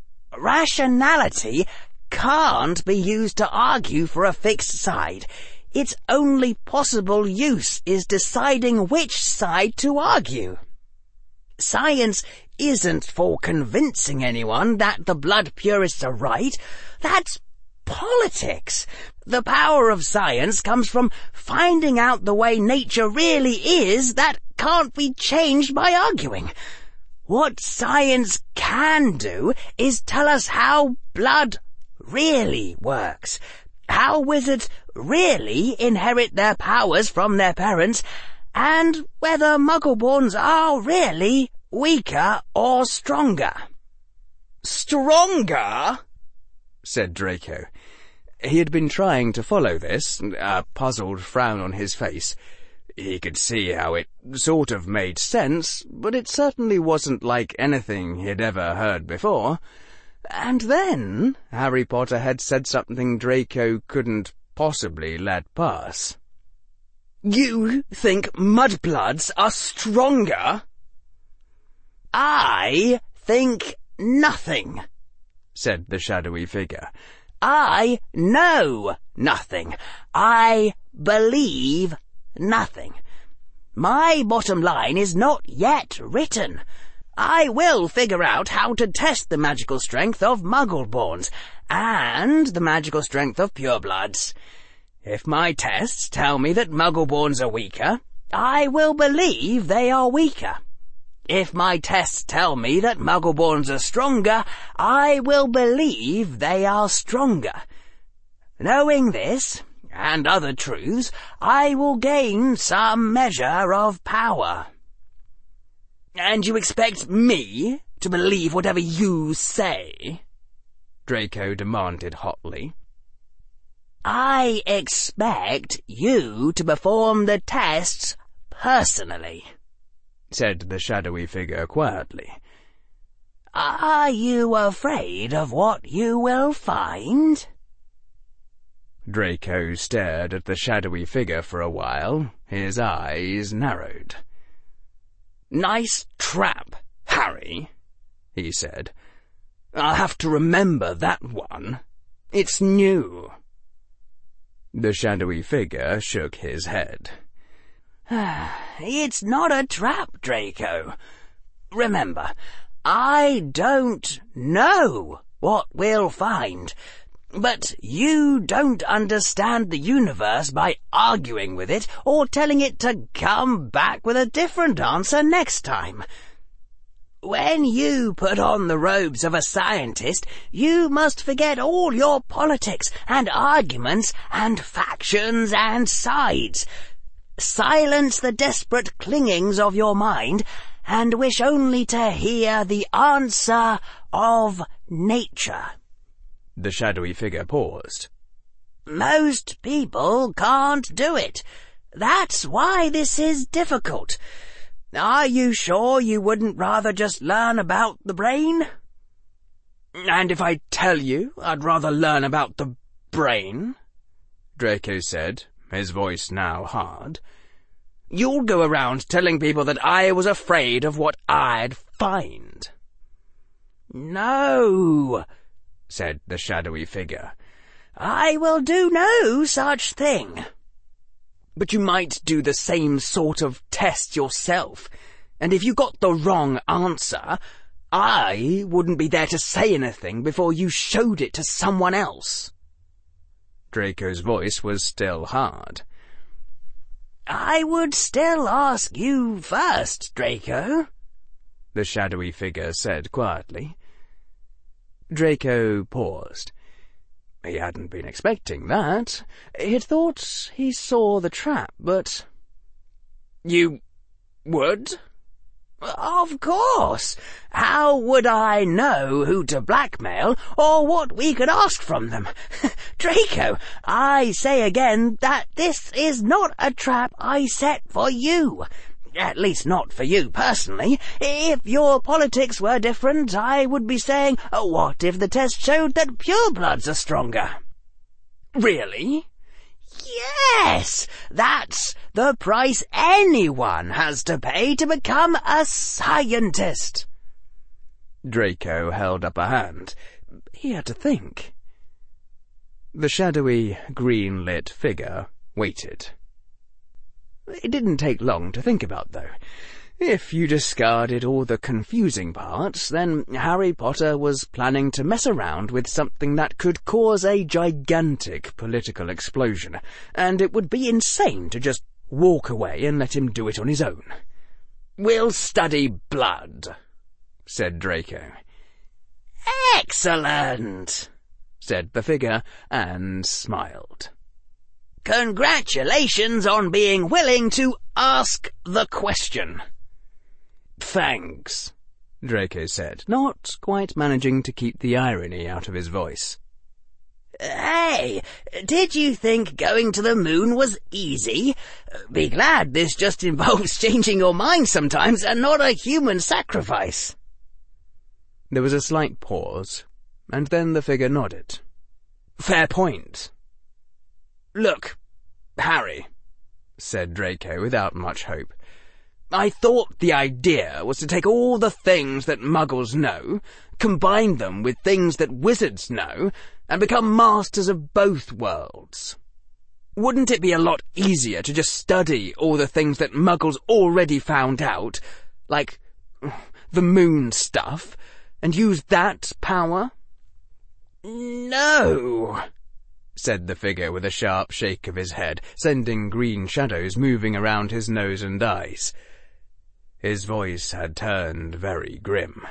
Rationality can't be used to argue for a fixed side. Its only possible use is deciding which side to argue. Science isn't for convincing anyone that the blood purists are right. That's politics. The power of science comes from finding out the way nature really is that can't be changed by arguing. What science can do is tell us how blood really works, how wizards really inherit their powers from their parents, and whether Muggleborns are really weaker or stronger. Stronger? Said Draco. He had been trying to follow this, a puzzled frown on his face. He could see how it sort of made sense, but it certainly wasn't like anything he'd ever heard before. And then Harry Potter had said something Draco couldn't possibly let pass. You think mudbloods are stronger? I think nothing, said the shadowy figure. I know nothing. I believe nothing. My bottom line is not yet written. I will figure out how to test the magical strength of Muggleborns and the magical strength of purebloods. If my tests tell me that Muggleborns are weaker, I will believe they are weaker. If my tests tell me that Muggleborns are stronger, I will believe they are stronger. Knowing this, and other truths, I will gain some measure of power. And you expect me to believe whatever you say? Draco demanded hotly. I expect you to perform the tests personally, said the shadowy figure quietly. Are you afraid of what you will find? Draco stared at the shadowy figure for a while, his eyes narrowed. Nice trap, Harry, he said. I'll have to remember that one. It's new. The shadowy figure shook his head. It's not a trap, Draco. Remember, I don't know what we'll find, but you don't understand the universe by arguing with it or telling it to come back with a different answer next time. When you put on the robes of a scientist, you must forget all your politics and arguments and factions and sides. Silence the desperate clingings of your mind and wish only to hear the answer of nature. The shadowy figure paused. Most people can't do it. That's why this is difficult. Are you sure you wouldn't rather just learn about the brain? And if I tell you I'd rather learn about the brain, Draco said, his voice now hard, you'll go around telling people that I was afraid of what I'd find. No, said the shadowy figure. I will do no such thing. But you might do the same sort of test yourself, and if you got the wrong answer, I wouldn't be there to say anything before you showed it to someone else. Draco's voice was still hard. I would still ask you first, Draco, the shadowy figure said quietly. Draco paused. He hadn't been expecting that. He'd thought he saw the trap, but... You would? Of course. How would I know who to blackmail or what we could ask from them? Draco, I say again that this is not a trap I set for you. At least not for you personally. If your politics were different, I would be saying, oh, what if the test showed that purebloods are stronger? Really? Yes, that's the price anyone has to pay to become a scientist. Draco held up a hand. He had to think. The shadowy, green-lit figure waited. It didn't take long to think about, though. If you discarded all the confusing parts, then Harry Potter was planning to mess around with something that could cause a gigantic political explosion, and it would be insane to just walk away and let him do it on his own. We'll study blood, said Draco. Excellent, said the figure, and smiled. Congratulations on being willing to ask the question. Thanks, Draco said, not quite managing to keep the irony out of his voice. Hey, did you think going to the moon was easy? Be glad this just involves changing your mind sometimes and not a human sacrifice. There was a slight pause, and then the figure nodded. Fair point. Look, Harry, said Draco without much hope. I thought the idea was to take all the things that Muggles know, combine them with things that wizards know, and become masters of both worlds. Wouldn't it be a lot easier to just study all the things that Muggles already found out, like the moon stuff, and use that power? No, said the figure with a sharp shake of his head, sending green shadows moving around his nose and eyes. His voice had turned very grim.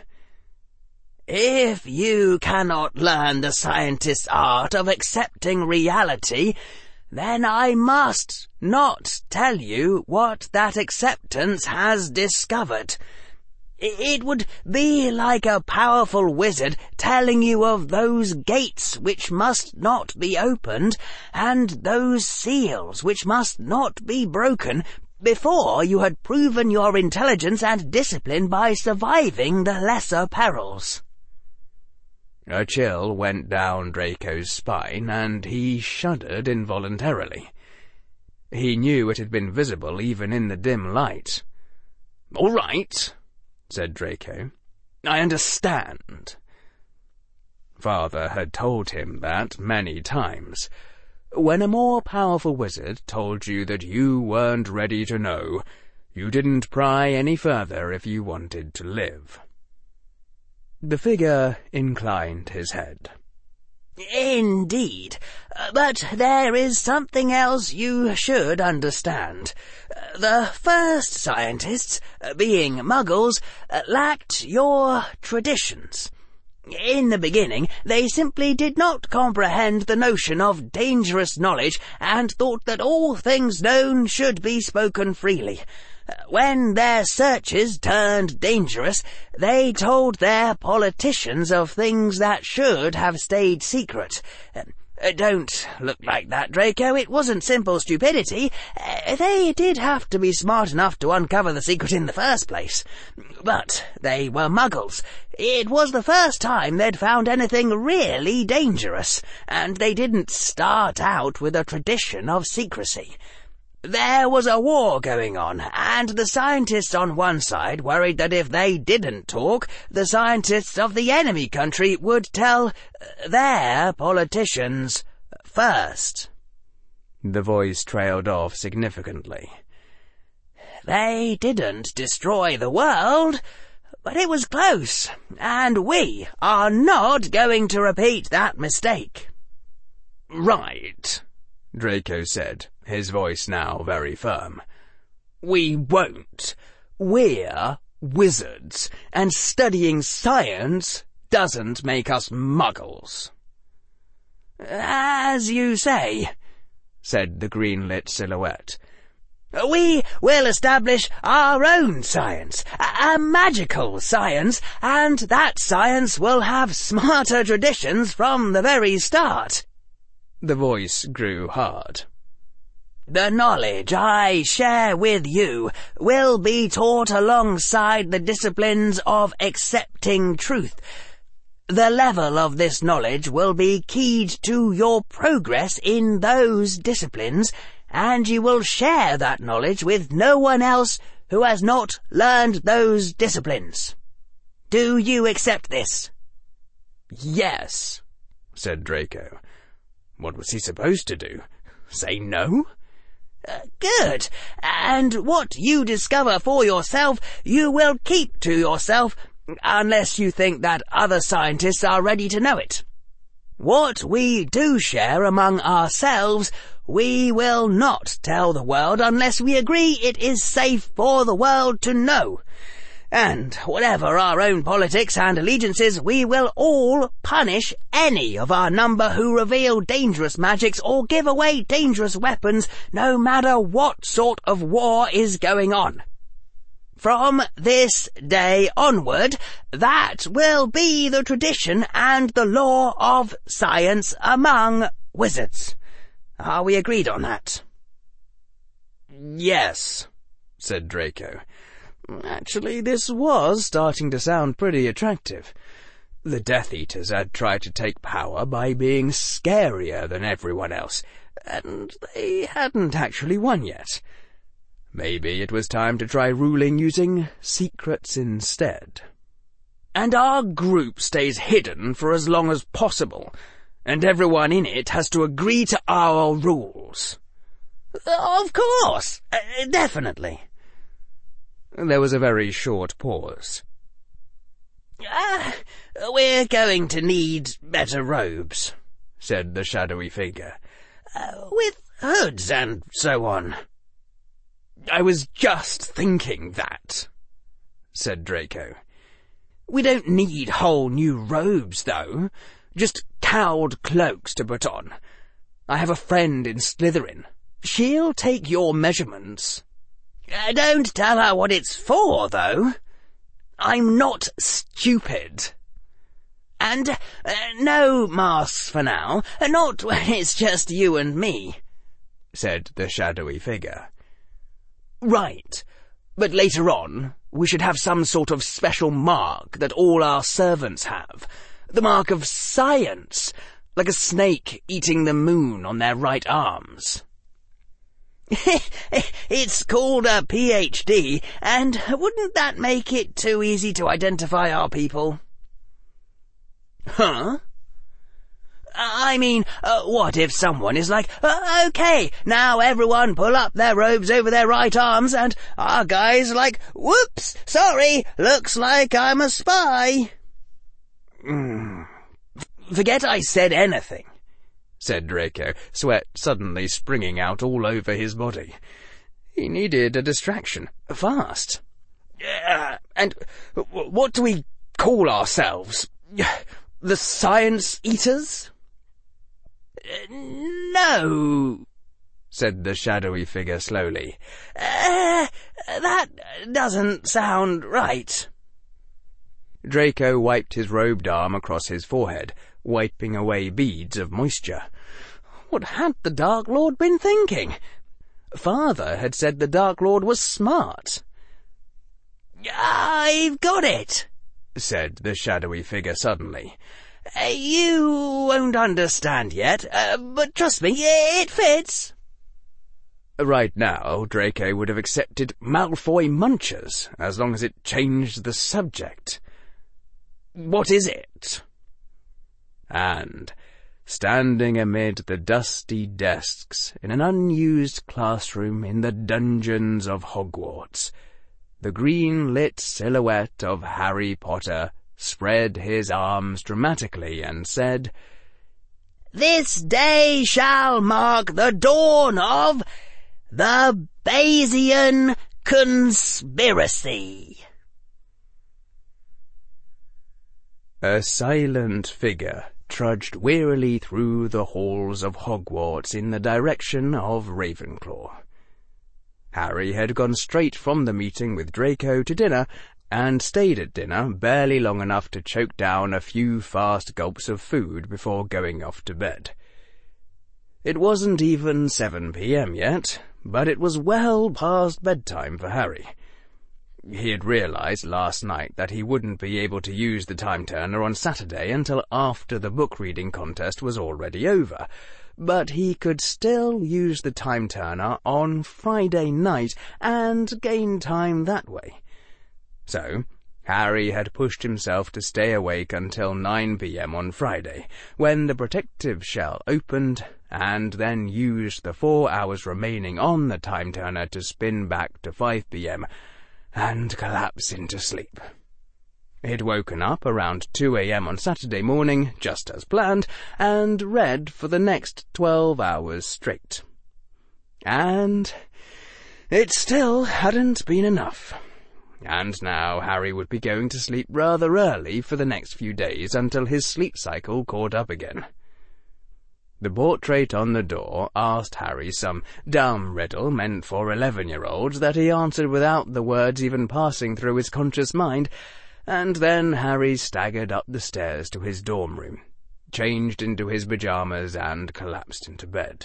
If you cannot learn the scientist's art of accepting reality, then I must not tell you what that acceptance has discovered. It would be like a powerful wizard telling you of those gates which must not be opened, and those seals which must not be broken, before you had proven your intelligence and discipline by surviving the lesser perils. A chill went down Draco's spine, and he shuddered involuntarily. He knew it had been visible even in the dim light. "All right," said Draco. "I understand." Father had told him that many times. When a more powerful wizard told you that you weren't ready to know, you didn't pry any further if you wanted to live. The figure inclined his head. "Indeed, but there is something else you should understand. The first scientists, being Muggles, lacked your traditions. In the beginning, they simply did not comprehend the notion of dangerous knowledge and thought that all things known should be spoken freely. When their searches turned dangerous, they told their politicians of things that should have stayed secret. Don't look like that, Draco. It wasn't simple stupidity. They did have to be smart enough to uncover the secret in the first place. But they were Muggles. It was the first time they'd found anything really dangerous, and they didn't start out with a tradition of secrecy. There was a war going on, and the scientists on one side worried that if they didn't talk, the scientists of the enemy country would tell their politicians first. The voice trailed off significantly. They didn't destroy the world, but it was close, and we are not going to repeat that mistake." "Right," Draco said, his voice now very firm. "We won't. We're wizards, and studying science doesn't make us Muggles." "As you say," said the green-lit silhouette. "We will establish our own science, a magical science, and that science will have smarter traditions from the very start." The voice grew hard. "The knowledge I share with you will be taught alongside the disciplines of accepting truth. The level of this knowledge will be keyed to your progress in those disciplines, and you will share that knowledge with no one else who has not learned those disciplines. Do you accept this?" "Yes," said Draco. What was he supposed to do? Say no? Uh, good. And what you discover for yourself, you will keep to yourself, unless you think that other scientists are ready to know it. What we do share among ourselves, we will not tell the world unless we agree it is safe for the world to know. And whatever our own politics and allegiances, we will all punish any of our number who reveal dangerous magics or give away dangerous weapons, no matter what sort of war is going on. From this day onward, that will be the tradition and the law of science among wizards. Are we agreed on that? Yes, said Draco. Actually, this was starting to sound pretty attractive. The Death Eaters had tried to take power by being scarier than everyone else, and they hadn't actually won yet. Maybe it was time to try ruling using secrets instead. And our group stays hidden for as long as possible, and everyone in it has to agree to our rules, Of course, uh, definitely. There was a very short pause. Ah, we're going to need better robes, said the shadowy figure. Uh, with hoods and so on. I was just thinking that, said Draco. We don't need whole new robes, though. Just cowled cloaks to put on. I have a friend in Slytherin. She'll take your measurements. Uh, don't tell her what it's for, though. I'm not stupid. And uh, no masks for now, not when it's just you and me, said the shadowy figure. Right, but later on, we should have some sort of special mark that all our servants have. The mark of science, like a snake eating the moon on their right arms. It's called a P H D, and wouldn't that make it too easy to identify our people? Huh? I mean, uh, what if someone is like, uh, okay, now everyone pull up their robes over their right arms, and our guy's like, whoops, sorry, looks like I'm a spy. Mm. Forget I said anything, said Draco, sweat suddenly springing out all over his body. He needed a distraction, fast. Uh, and what do we call ourselves? The Science Eaters? Uh, no, said the shadowy figure slowly. Uh, that doesn't sound right. Draco wiped his robed arm across his forehead, wiping away beads of moisture. What had the Dark Lord been thinking? Father had said the Dark Lord was smart. I've got it, said the shadowy figure suddenly. Uh, you won't understand yet, uh, but trust me, it fits. Right now, Draco would have accepted Malfoy Munchers, as long as it changed the subject. What is it? And, standing amid the dusty desks in an unused classroom in the dungeons of Hogwarts, the green-lit silhouette of Harry Potter spread his arms dramatically and said, "This day shall mark the dawn of the Bayesian conspiracy." A silent figure trudged wearily through the halls of Hogwarts in the direction of Ravenclaw. Harry had gone straight from the meeting with Draco to dinner, and stayed at dinner barely long enough to choke down a few fast gulps of food before going off to bed. It wasn't even seven p m yet, but it was well past bedtime for Harry. He had realized last night that he wouldn't be able to use the time-turner on Saturday until after the book-reading contest was already over, but he could still use the time-turner on Friday night and gain time that way. So, Harry had pushed himself to stay awake until nine p m on Friday, when the protective shell opened, and then used the four hours remaining on the time-turner to spin back to five p m and collapse into sleep. He'd woken up around two a m on Saturday morning, just as planned, and read for the next twelve hours straight. And it still hadn't been enough. And now Harry would be going to sleep rather early for the next few days until his sleep cycle caught up again. The portrait on the door asked Harry some dumb riddle meant for eleven-year-olds that he answered without the words even passing through his conscious mind, and then Harry staggered up the stairs to his dorm room, changed into his pyjamas and collapsed into bed,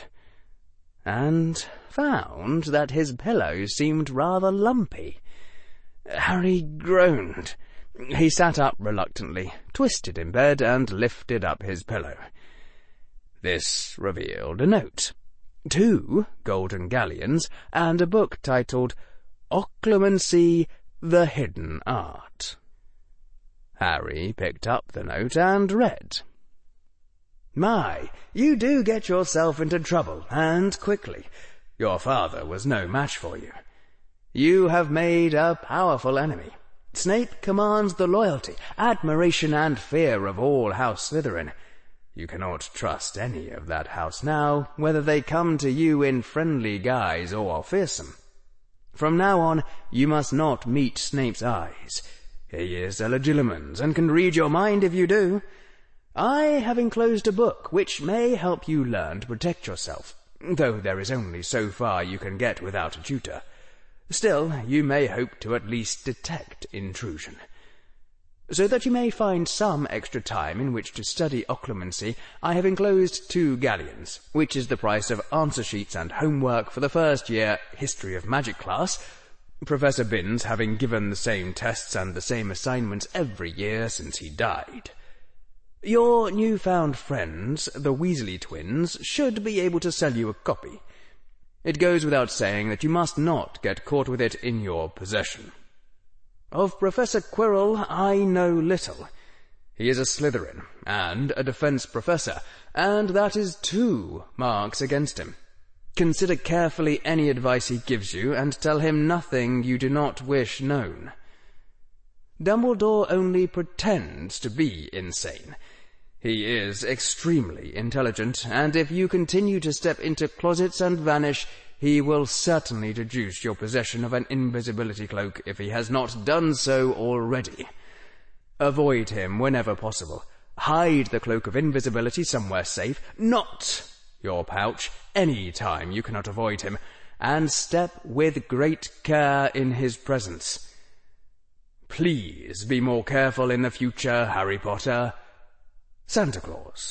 and found that his pillow seemed rather lumpy. Harry groaned. He sat up reluctantly, twisted in bed, and lifted up his pillow. This revealed a note, two golden galleons, and a book titled Occlumency, the Hidden Art. Harry picked up the note and read, "My, you do get yourself into trouble, and quickly. Your father was no match for you. You have made a powerful enemy. Snape commands the loyalty, admiration, and fear of all House Slytherin. You cannot trust any of that house now, whether they come to you in friendly guise or fearsome. From now on, you must not meet Snape's eyes. He is a Legilimens, and can read your mind if you do. I have enclosed a book which may help you learn to protect yourself, though there is only so far you can get without a tutor. Still, you may hope to at least detect intrusion. So that you may find some extra time in which to study occlumency, I have enclosed two galleons, which is the price of answer sheets and homework for the first year History of Magic class, Professor Binns having given the same tests and the same assignments every year since he died. Your newfound friends, the Weasley twins, should be able to sell you a copy. It goes without saying that you must not get caught with it in your possession. Of Professor Quirrell I know little. He is a Slytherin, and a defence professor, and that is two marks against him. Consider carefully any advice he gives you, and tell him nothing you do not wish known. Dumbledore only pretends to be insane. He is extremely intelligent, and if you continue to step into closets and vanish, he will certainly deduce your possession of an invisibility cloak if he has not done so already. Avoid him whenever possible. Hide the cloak of invisibility somewhere safe, not your pouch, any time you cannot avoid him, and step with great care in his presence. Please be more careful in the future, Harry Potter. Santa Claus.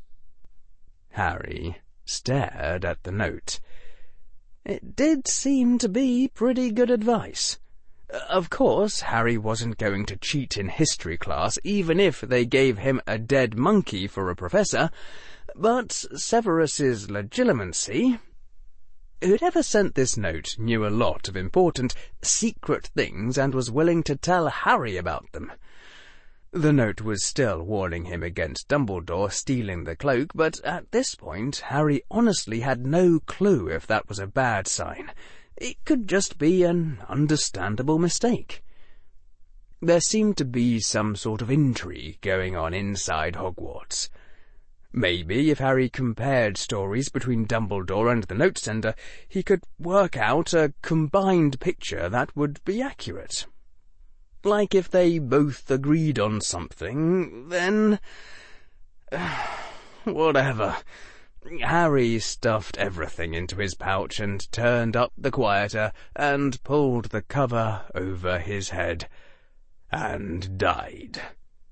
Harry stared at the note. It did seem to be pretty good advice. Of course, Harry wasn't going to cheat in history class, even if they gave him a dead monkey for a professor, but Severus's legilimency... Whoever sent this note knew a lot of important, secret things and was willing to tell Harry about them. The note was still warning him against Dumbledore stealing the cloak, but at this point Harry honestly had no clue if that was a bad sign. It could just be an understandable mistake. There seemed to be some sort of intrigue going on inside Hogwarts. Maybe if Harry compared stories between Dumbledore and the note sender, he could work out a combined picture that would be accurate. Like if they both agreed on something, then... whatever. Harry stuffed everything into his pouch and turned up the quieter and pulled the cover over his head and died.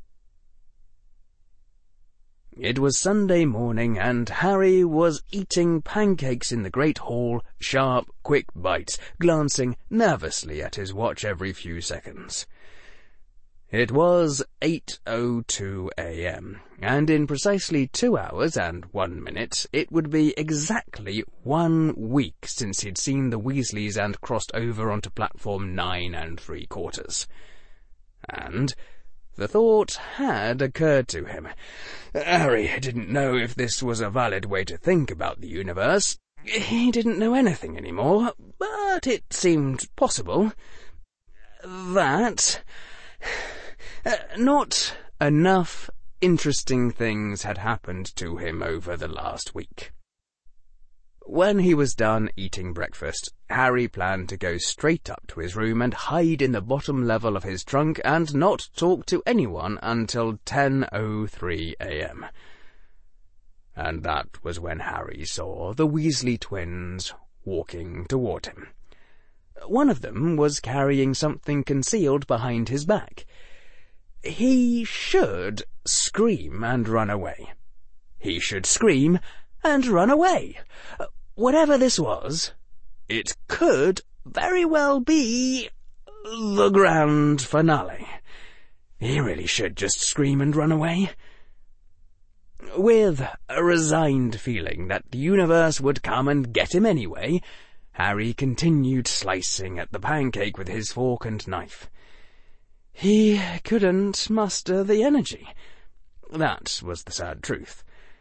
It was Sunday morning, and Harry was eating pancakes in the great hall, sharp, quick bites, glancing nervously at his watch every few seconds. It was eight oh two a m, and in precisely two hours and one minute it would be exactly one week since he'd seen the Weasleys and crossed over onto platform nine and three quarters. And the thought had occurred to him. Harry didn't know if this was a valid way to think about the universe. He didn't know anything anymore, but it seemed possible that... Uh, not enough interesting things had happened to him over the last week. When he was done eating breakfast, Harry planned to go straight up to his room and hide in the bottom level of his trunk and not talk to anyone until ten oh three a m. And that was when Harry saw the Weasley twins walking toward him. One of them was carrying something concealed behind his back. He should scream and run away. He should scream and run away. Whatever this was, it could very well be the grand finale. He really should just scream and run away. With a resigned feeling that the universe would come and get him anyway, Harry continued slicing at the pancake with his fork and knife. He couldn't muster the energy. That was the sad truth.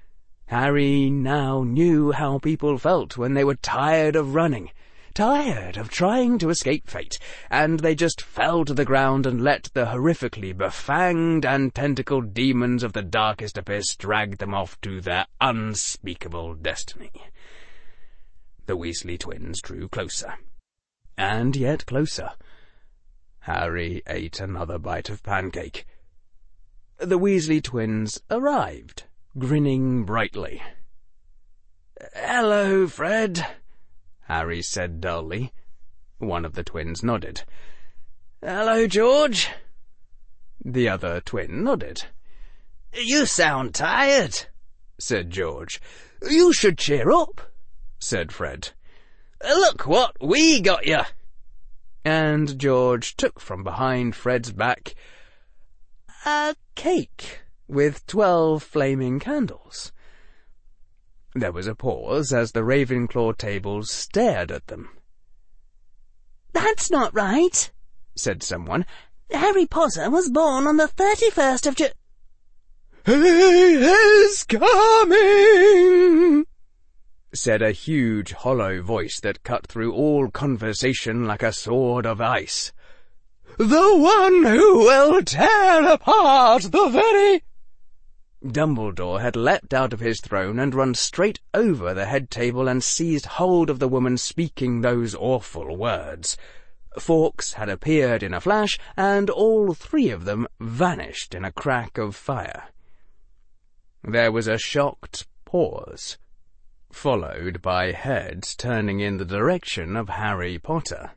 Harry now knew how people felt when they were tired of running, tired of trying to escape fate, and they just fell to the ground and let the horrifically befanged and tentacled demons of the darkest abyss drag them off to their unspeakable destiny. The Weasley twins drew closer, and yet closer. Harry ate another bite of pancake. The Weasley twins arrived, grinning brightly. "Hello, Fred," Harry said dully. One of the twins nodded. "Hello, George." The other twin nodded. "You sound tired," said George. "You should cheer up," said Fred. "Look what we got you." And George took from behind Fred's back a cake with twelve flaming candles. There was a pause as the Ravenclaw tables stared at them. "That's not right," said someone. "Harry Potter was born on the thirty-first of Ju—" "He is coming!" said a huge hollow voice that cut through all conversation like a sword of ice. "The one who will tear apart the very—" Dumbledore had leapt out of his throne and run straight over the head table and seized hold of the woman speaking those awful words. Fawkes had appeared in a flash, and all three of them vanished in a crack of fire. There was a shocked pause, followed by heads turning in the direction of Harry Potter.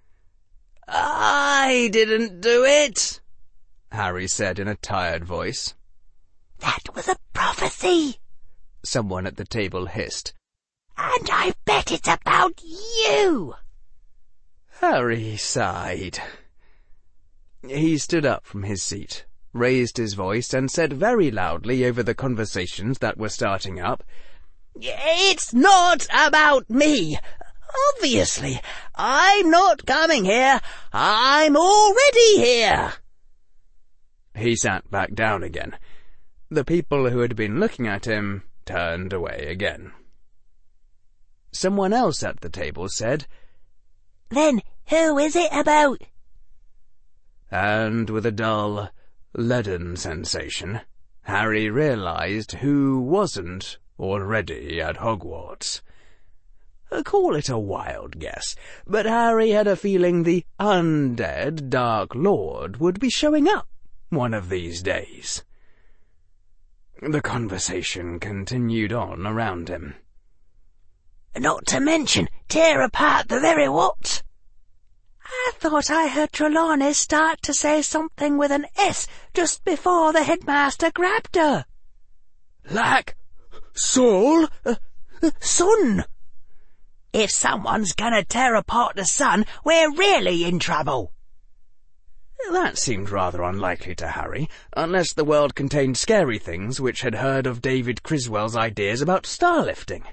"I didn't do it," Harry said in a tired voice. "That was a prophecy," someone at the table hissed. "And I bet it's about you." Harry sighed. He stood up from his seat, raised his voice, and said very loudly over the conversations that were starting up, "It's not about me. Obviously, I'm not coming here. I'm already here." He sat back down again. The people who had been looking at him turned away again. Someone else at the table said, "Then who is it about?" And with a dull, leaden sensation, Harry realized who wasn't already at Hogwarts. Call it a wild guess, but Harry had a feeling the undead Dark Lord would be showing up one of these days. The conversation continued on around him. "Not to mention tear apart the very what? I thought I heard Trelawney start to say something with an S just before the headmaster grabbed her." "Like soul? Uh, uh, sun. If someone's gonna tear apart the sun, we're really in trouble." That seemed rather unlikely to Harry, unless the world contained scary things which had heard of David Criswell's ideas about starlifting.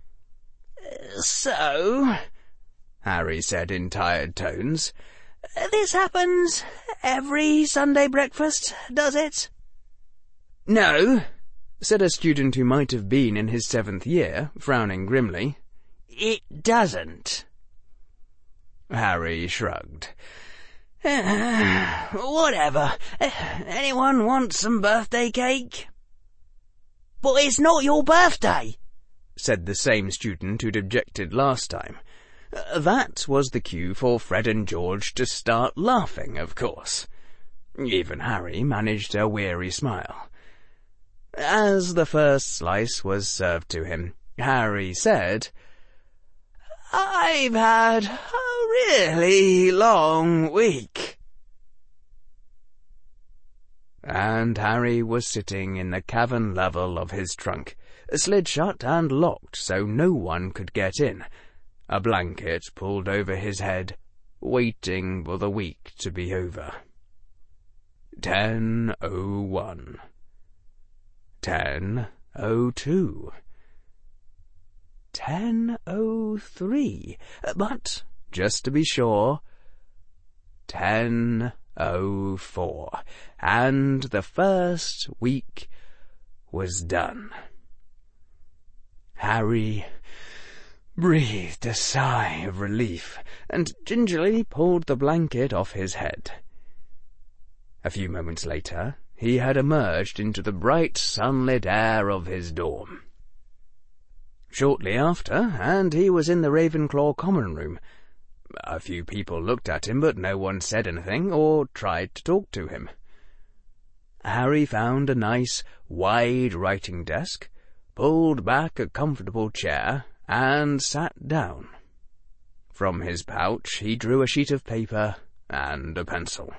"So," Harry said in tired tones, "this happens every Sunday breakfast, does it?" "No," said a student who might have been in his seventh year, frowning grimly. "It doesn't." Harry shrugged. Uh, whatever. Uh, anyone want some birthday cake? "But it's not your birthday," said the same student who'd objected last time. Uh, that was the cue for Fred and George to start laughing, of course. Even Harry managed a weary smile. As the first slice was served to him, Harry said, "I've had a really long week." And Harry was sitting in the cavern level of his trunk, slid shut and locked so no one could get in, a blanket pulled over his head, waiting for the week to be over. ten oh one. ten oh two. ten oh three. But, just to be sure, ten oh four. And the first week was done. Harry breathed a sigh of relief and gingerly pulled the blanket off his head. A few moments later, he had emerged into the bright, sunlit air of his dorm. Shortly after, and he was in the Ravenclaw common room. A few people looked at him, but no one said anything or tried to talk to him. Harry found a nice, wide writing desk, pulled back a comfortable chair, and sat down. From his pouch he drew a sheet of paper and a pencil.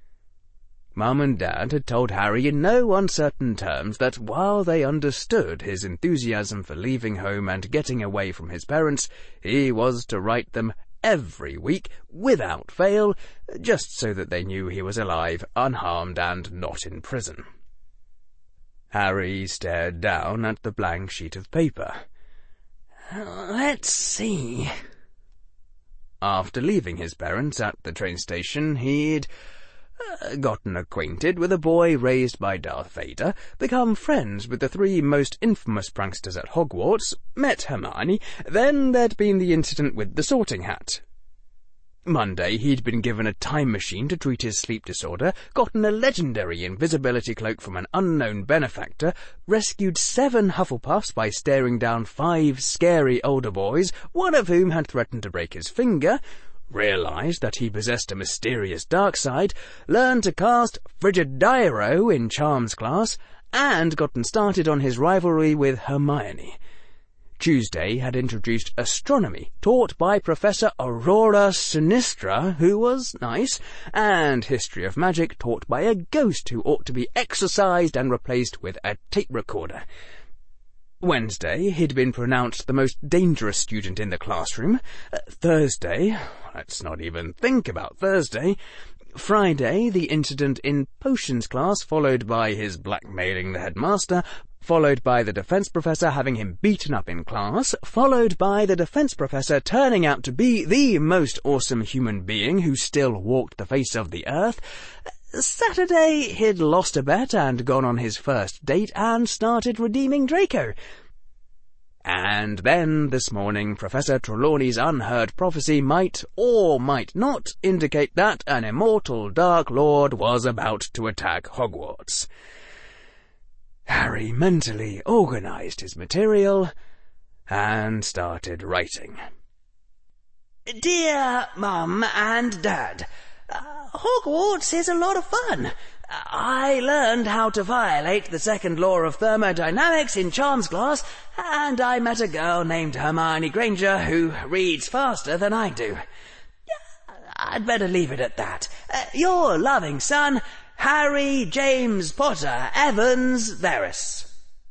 Mum and Dad had told Harry in no uncertain terms that while they understood his enthusiasm for leaving home and getting away from his parents, he was to write them every week, without fail, just so that they knew he was alive, unharmed, and not in prison. Harry stared down at the blank sheet of paper. Let's see. After leaving his parents at the train station, he'd uh, gotten acquainted with a boy raised by Darth Vader, become friends with the three most infamous pranksters at Hogwarts, met Hermione, then there'd been the incident with the Sorting Hat. Monday, he'd been given a time machine to treat his sleep disorder, gotten a legendary invisibility cloak from an unknown benefactor, rescued seven Hufflepuffs by staring down five scary older boys, one of whom had threatened to break his finger, realised that he possessed a mysterious dark side, learned to cast Frigidaire in Charms class, and gotten started on his rivalry with Hermione. Tuesday had introduced astronomy, taught by Professor Aurora Sinistra, who was nice, and history of magic, taught by a ghost who ought to be exorcised and replaced with a tape recorder. Wednesday, he'd been pronounced the most dangerous student in the classroom. Uh, Thursday, let's not even think about Thursday. Friday, the incident in potions class, followed by his blackmailing the headmaster, followed by the defence professor having him beaten up in class, followed by the defence professor turning out to be the most awesome human being who still walked the face of the earth. Saturday, he'd lost a bet and gone on his first date and started redeeming Draco. And then, this morning, Professor Trelawney's unheard prophecy might, or might not, indicate that an immortal Dark Lord was about to attack Hogwarts. Harry mentally organised his material and started writing. Dear Mum and Dad, uh, Hogwarts is a lot of fun. I learned how to violate the second law of thermodynamics in Charms class, and I met a girl named Hermione Granger who reads faster than I do. I'd better leave it at that. Uh, your loving son, Harry James Potter Evans Verus.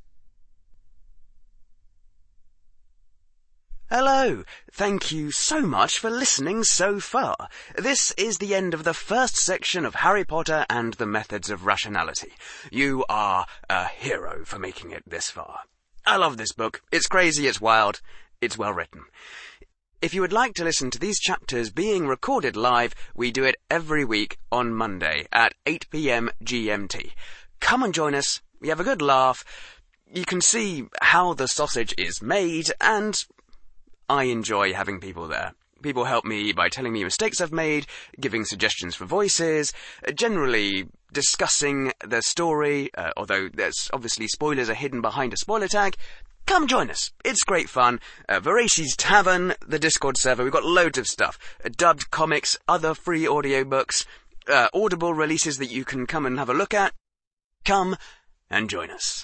Hello, thank you so much for listening so far. This is the end of the first section of Harry Potter and the Methods of Rationality. You are a hero for making it this far. I love this book. It's crazy, it's wild, it's well written. If you would like to listen to these chapters being recorded live, we do it every week on Monday at eight p m G M T. Come and join us, we have a good laugh, you can see how the sausage is made, and I enjoy having people there. People help me by telling me mistakes I've made, giving suggestions for voices, generally discussing the story, uh, although there's obviously spoilers are hidden behind a spoiler tag. Come join us. It's great fun. Uh, Voraci's Tavern, the Discord server, we've got loads of stuff. Uh, dubbed comics, other free audiobooks, uh, Audible releases that you can come and have a look at. Come and join us.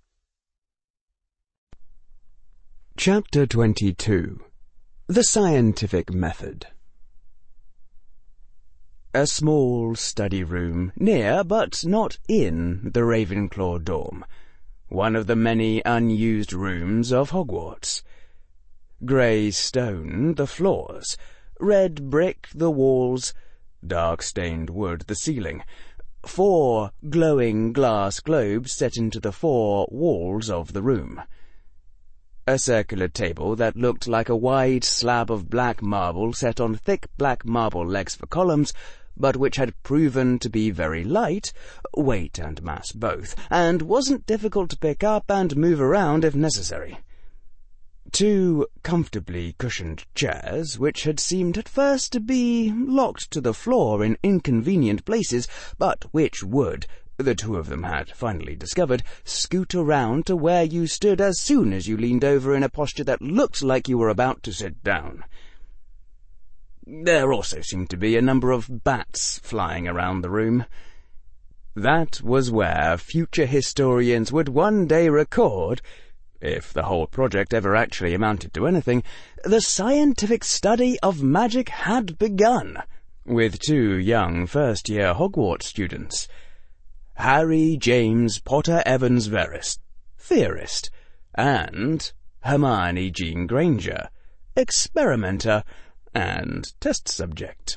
Chapter twenty-two. The Scientific Method. A small study room, near but not in the Ravenclaw dorm. One of the many unused rooms of Hogwarts. Grey stone the floors, red brick the walls, dark-stained wood the ceiling. Four glowing glass globes set into the four walls of the room. A circular table that looked like a wide slab of black marble set on thick black marble legs for columns, but which had proven to be very light, weight and mass both, and wasn't difficult to pick up and move around if necessary. Two comfortably cushioned chairs, which had seemed at first to be locked to the floor in inconvenient places, but which would, the two of them had finally discovered, scoot around to where you stood as soon as you leaned over in a posture that looked like you were about to sit down. There also seemed to be a number of bats flying around the room. That was where future historians would one day record, if the whole project ever actually amounted to anything, the scientific study of magic had begun, with two young first-year Hogwarts students, Harry James Potter Evans Verist, theorist, and Hermione Jean Granger, experimenter and test subject.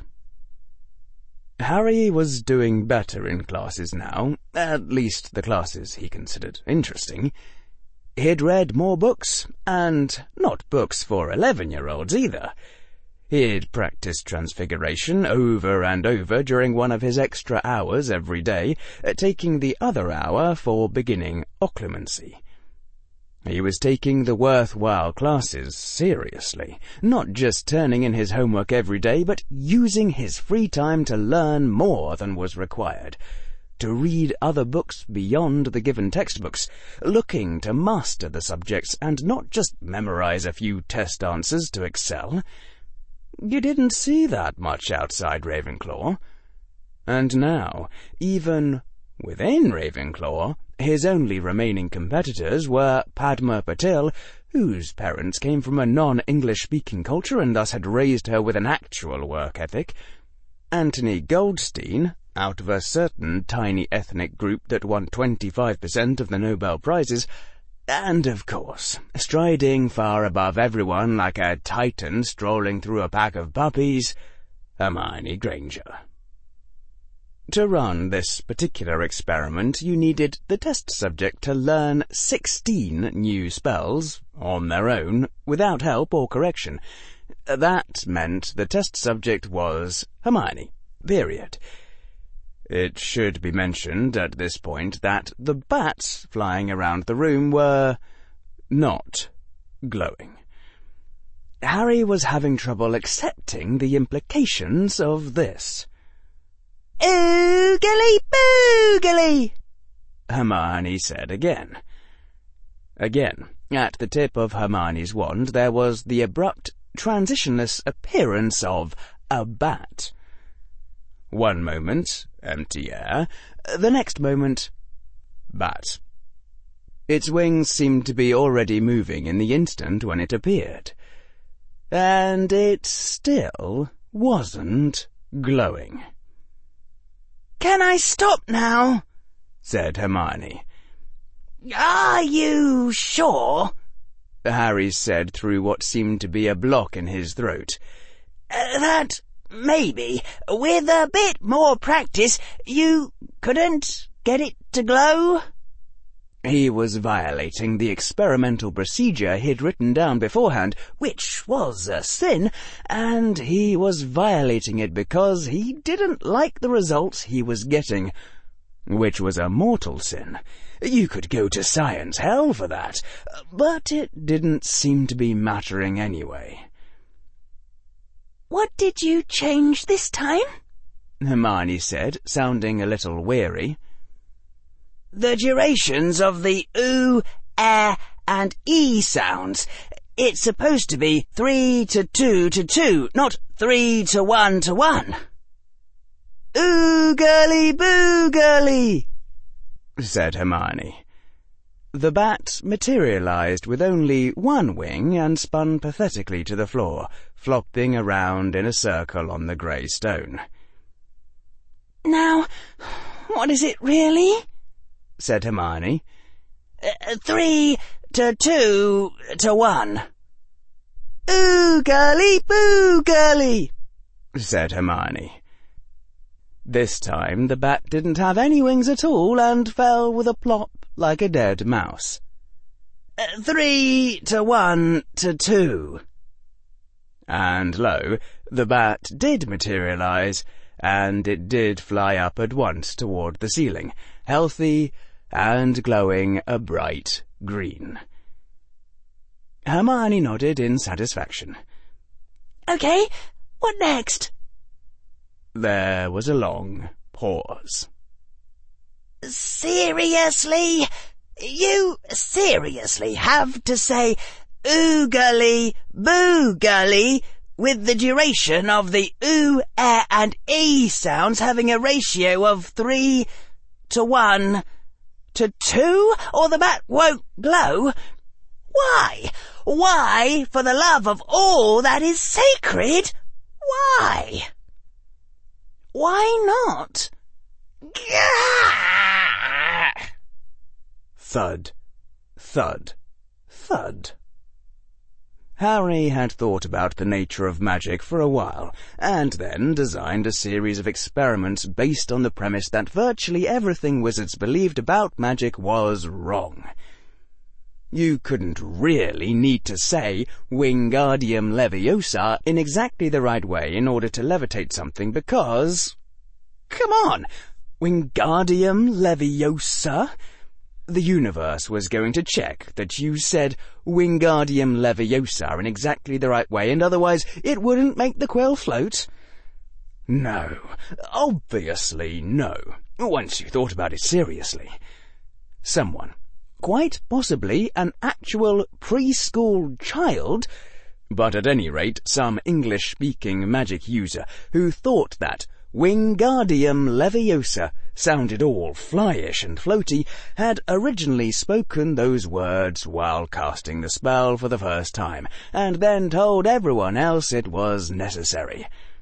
Harry was doing better in classes now, at least the classes he considered interesting. He'd read more books, and not books for eleven-year-olds either. He'd practiced Transfiguration over and over during one of his extra hours every day, taking the other hour for beginning occlumency. He was taking the worthwhile classes seriously, not just turning in his homework every day, but using his free time to learn more than was required, to read other books beyond the given textbooks, looking to master the subjects and not just memorize a few test answers to excel. You didn't see that much outside Ravenclaw. And now, even within Ravenclaw, his only remaining competitors were Padma Patil, whose parents came from a non-English-speaking culture and thus had raised her with an actual work ethic, Anthony Goldstein, out of a certain tiny ethnic group that won twenty-five percent of the Nobel Prizes, and, of course, striding far above everyone like a titan strolling through a pack of puppies, Hermione Granger. To run this particular experiment, you needed the test subject to learn sixteen new spells, on their own, without help or correction. That meant the test subject was Hermione, period. It should be mentioned at this point that the bats flying around the room were not glowing. Harry was having trouble accepting the implications of this. "Oogly boogly," Hermione said again. Again, at the tip of Hermione's wand there was the abrupt, transitionless appearance of a bat. One moment, empty air, the next moment, bat. Its wings seemed to be already moving in the instant when it appeared. And it still wasn't glowing. "Can I stop now?" said Hermione. "Are you sure?" Harry said through what seemed to be a block in his throat. Uh, that maybe, with a bit more practice, you couldn't get it to glow?" He was violating the experimental procedure he'd written down beforehand, which was a sin, and he was violating it because he didn't like the results he was getting, which was a mortal sin. You could go to science hell for that, but it didn't seem to be mattering anyway. "What did you change this time?" Hermione said, sounding a little weary. "The durations of the oo, ah, and e sounds. It's supposed to be three to two to two, not three to one to one." "Oogly boogly," said Hermione. The bat materialized with only one wing and spun pathetically to the floor, flopping around in a circle on the grey stone. "Now, what is it really?" said Hermione. Uh, three to two to one." "Oogly boogly," said Hermione. This time the bat didn't have any wings at all and fell with a plop like a dead mouse. Uh, three to one to two. And lo, the bat did materialize, and it did fly up at once toward the ceiling, healthy and glowing a bright green. Hermione nodded in satisfaction. Okay, what next? There was a long pause. Seriously? You seriously have to say oogly boogly with the duration of the oo, eh, and e sounds having a ratio of three to one to two, or the bat won't glow? Why? Why, for the love of all that is sacred? Why? Why not? Thud, thud, thud. Harry had thought about the nature of magic for a while, and then designed a series of experiments based on the premise that virtually everything wizards believed about magic was wrong. You couldn't really need to say Wingardium Leviosa in exactly the right way in order to levitate something because... Come on! Wingardium Leviosa? The universe was going to check that you said Wingardium Leviosa in exactly the right way, and otherwise it wouldn't make the quill float. No, obviously no, once you thought about it seriously. Someone, quite possibly an actual preschool child, but at any rate some English-speaking magic user who thought that Wingardium Leviosa sounded all flyish and floaty, had originally spoken those words while casting the spell for the first time, and then told everyone else it was necessary.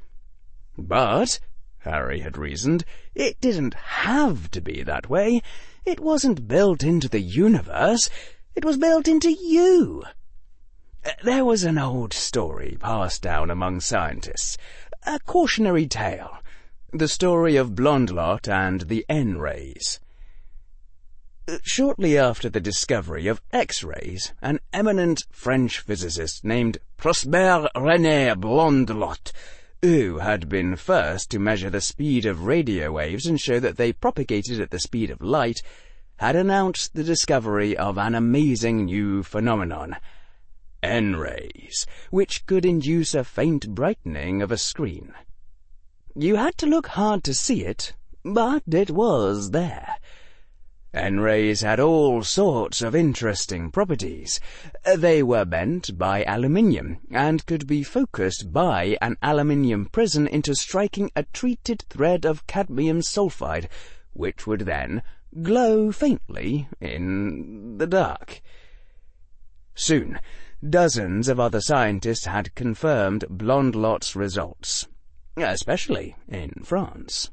But, Harry had reasoned, it didn't have to be that way. It wasn't built into the universe. It was built into you. There was an old story passed down among scientists, a cautionary tale, the story of Blondlot and the N-rays. Shortly after the discovery of X-rays, an eminent French physicist named Prosper René Blondlot, who had been first to measure the speed of radio waves and show that they propagated at the speed of light, had announced the discovery of an amazing new phenomenon, N-rays, which could induce a faint brightening of a screen. You had to look hard to see it, but it was there. N-rays had all sorts of interesting properties. They were bent by aluminium, and could be focused by an aluminium prism into striking a treated thread of cadmium sulfide, which would then glow faintly in the dark. Soon, dozens of other scientists had confirmed Blondlot's results, especially in France.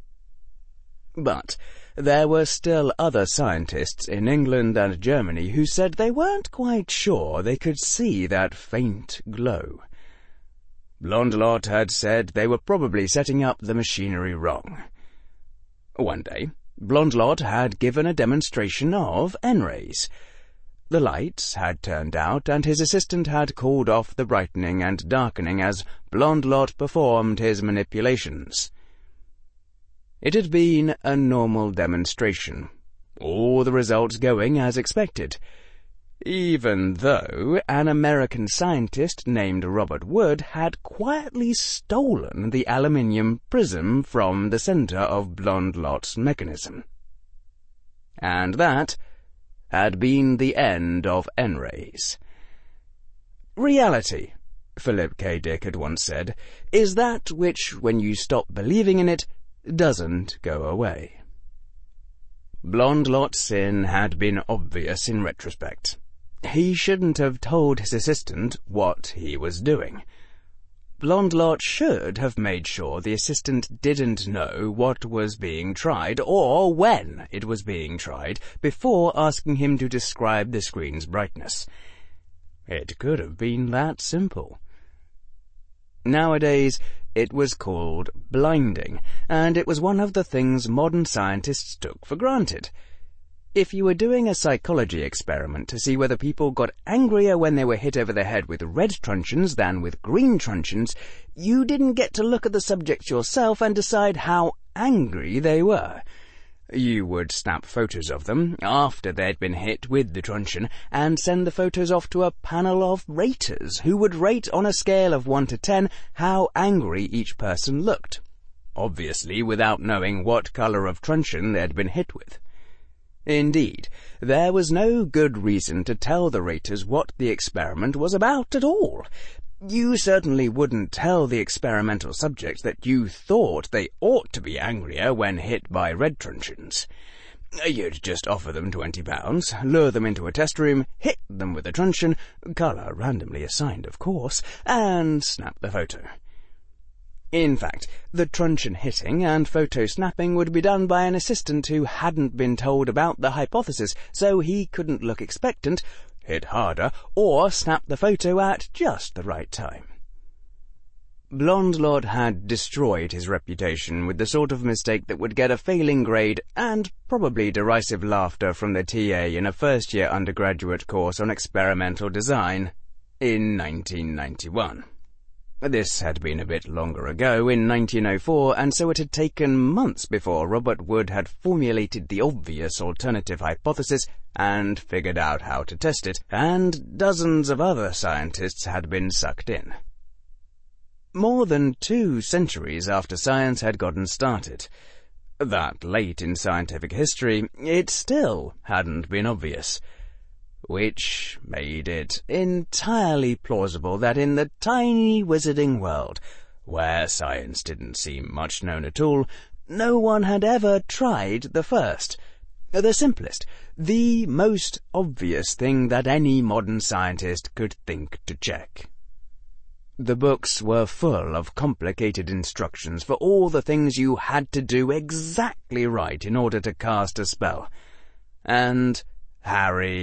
But there were still other scientists in England and Germany who said they weren't quite sure they could see that faint glow. Blondlot had said they were probably setting up the machinery wrong. One day, Blondlot had given a demonstration of N-rays. The lights had turned out, and his assistant had called off the brightening and darkening as Blondlot performed his manipulations. It had been a normal demonstration, all the results going as expected, even though an American scientist named Robert Wood had quietly stolen the aluminium prism from the center of Blondlot's mechanism. And that had been the end of N-rays. Reality, Philip K. Dick had once said, is that which, when you stop believing in it, doesn't go away. Blondlot's sin had been obvious in retrospect. He shouldn't have told his assistant what he was doing. Blondlot should have made sure the assistant didn't know what was being tried or when it was being tried before asking him to describe the screen's brightness. It could have been that simple. Nowadays, it was called blinding, and it was one of the things modern scientists took for granted. If you were doing a psychology experiment to see whether people got angrier when they were hit over the head with red truncheons than with green truncheons, you didn't get to look at the subjects yourself and decide how angry they were. You would snap photos of them after they'd been hit with the truncheon and send the photos off to a panel of raters who would rate on a scale of one to ten how angry each person looked, obviously without knowing what colour of truncheon they'd been hit with. Indeed, there was no good reason to tell the raters what the experiment was about at all. You certainly wouldn't tell the experimental subjects that you thought they ought to be angrier when hit by red truncheons. You'd just offer them twenty pounds, lure them into a test room, hit them with a truncheon, colour randomly assigned of course, and snap the photo. In fact, the truncheon hitting and photo snapping would be done by an assistant who hadn't been told about the hypothesis, so he couldn't look expectant, hit harder, or snap the photo at just the right time. Blondlot had destroyed his reputation with the sort of mistake that would get a failing grade and probably derisive laughter from the T A in a first-year undergraduate course on experimental design in nineteen ninety-one. This had been a bit longer ago, in nineteen oh four, and so it had taken months before Robert Wood had formulated the obvious alternative hypothesis and figured out how to test it, and dozens of other scientists had been sucked in. More than two centuries after science had gotten started, that late in scientific history, it still hadn't been obvious, which made it entirely plausible that in the tiny wizarding world, where science didn't seem much known at all, no one had ever tried the first, the simplest, the most obvious thing that any modern scientist could think to check. The books were full of complicated instructions for all the things you had to do exactly right in order to cast a spell, and Harry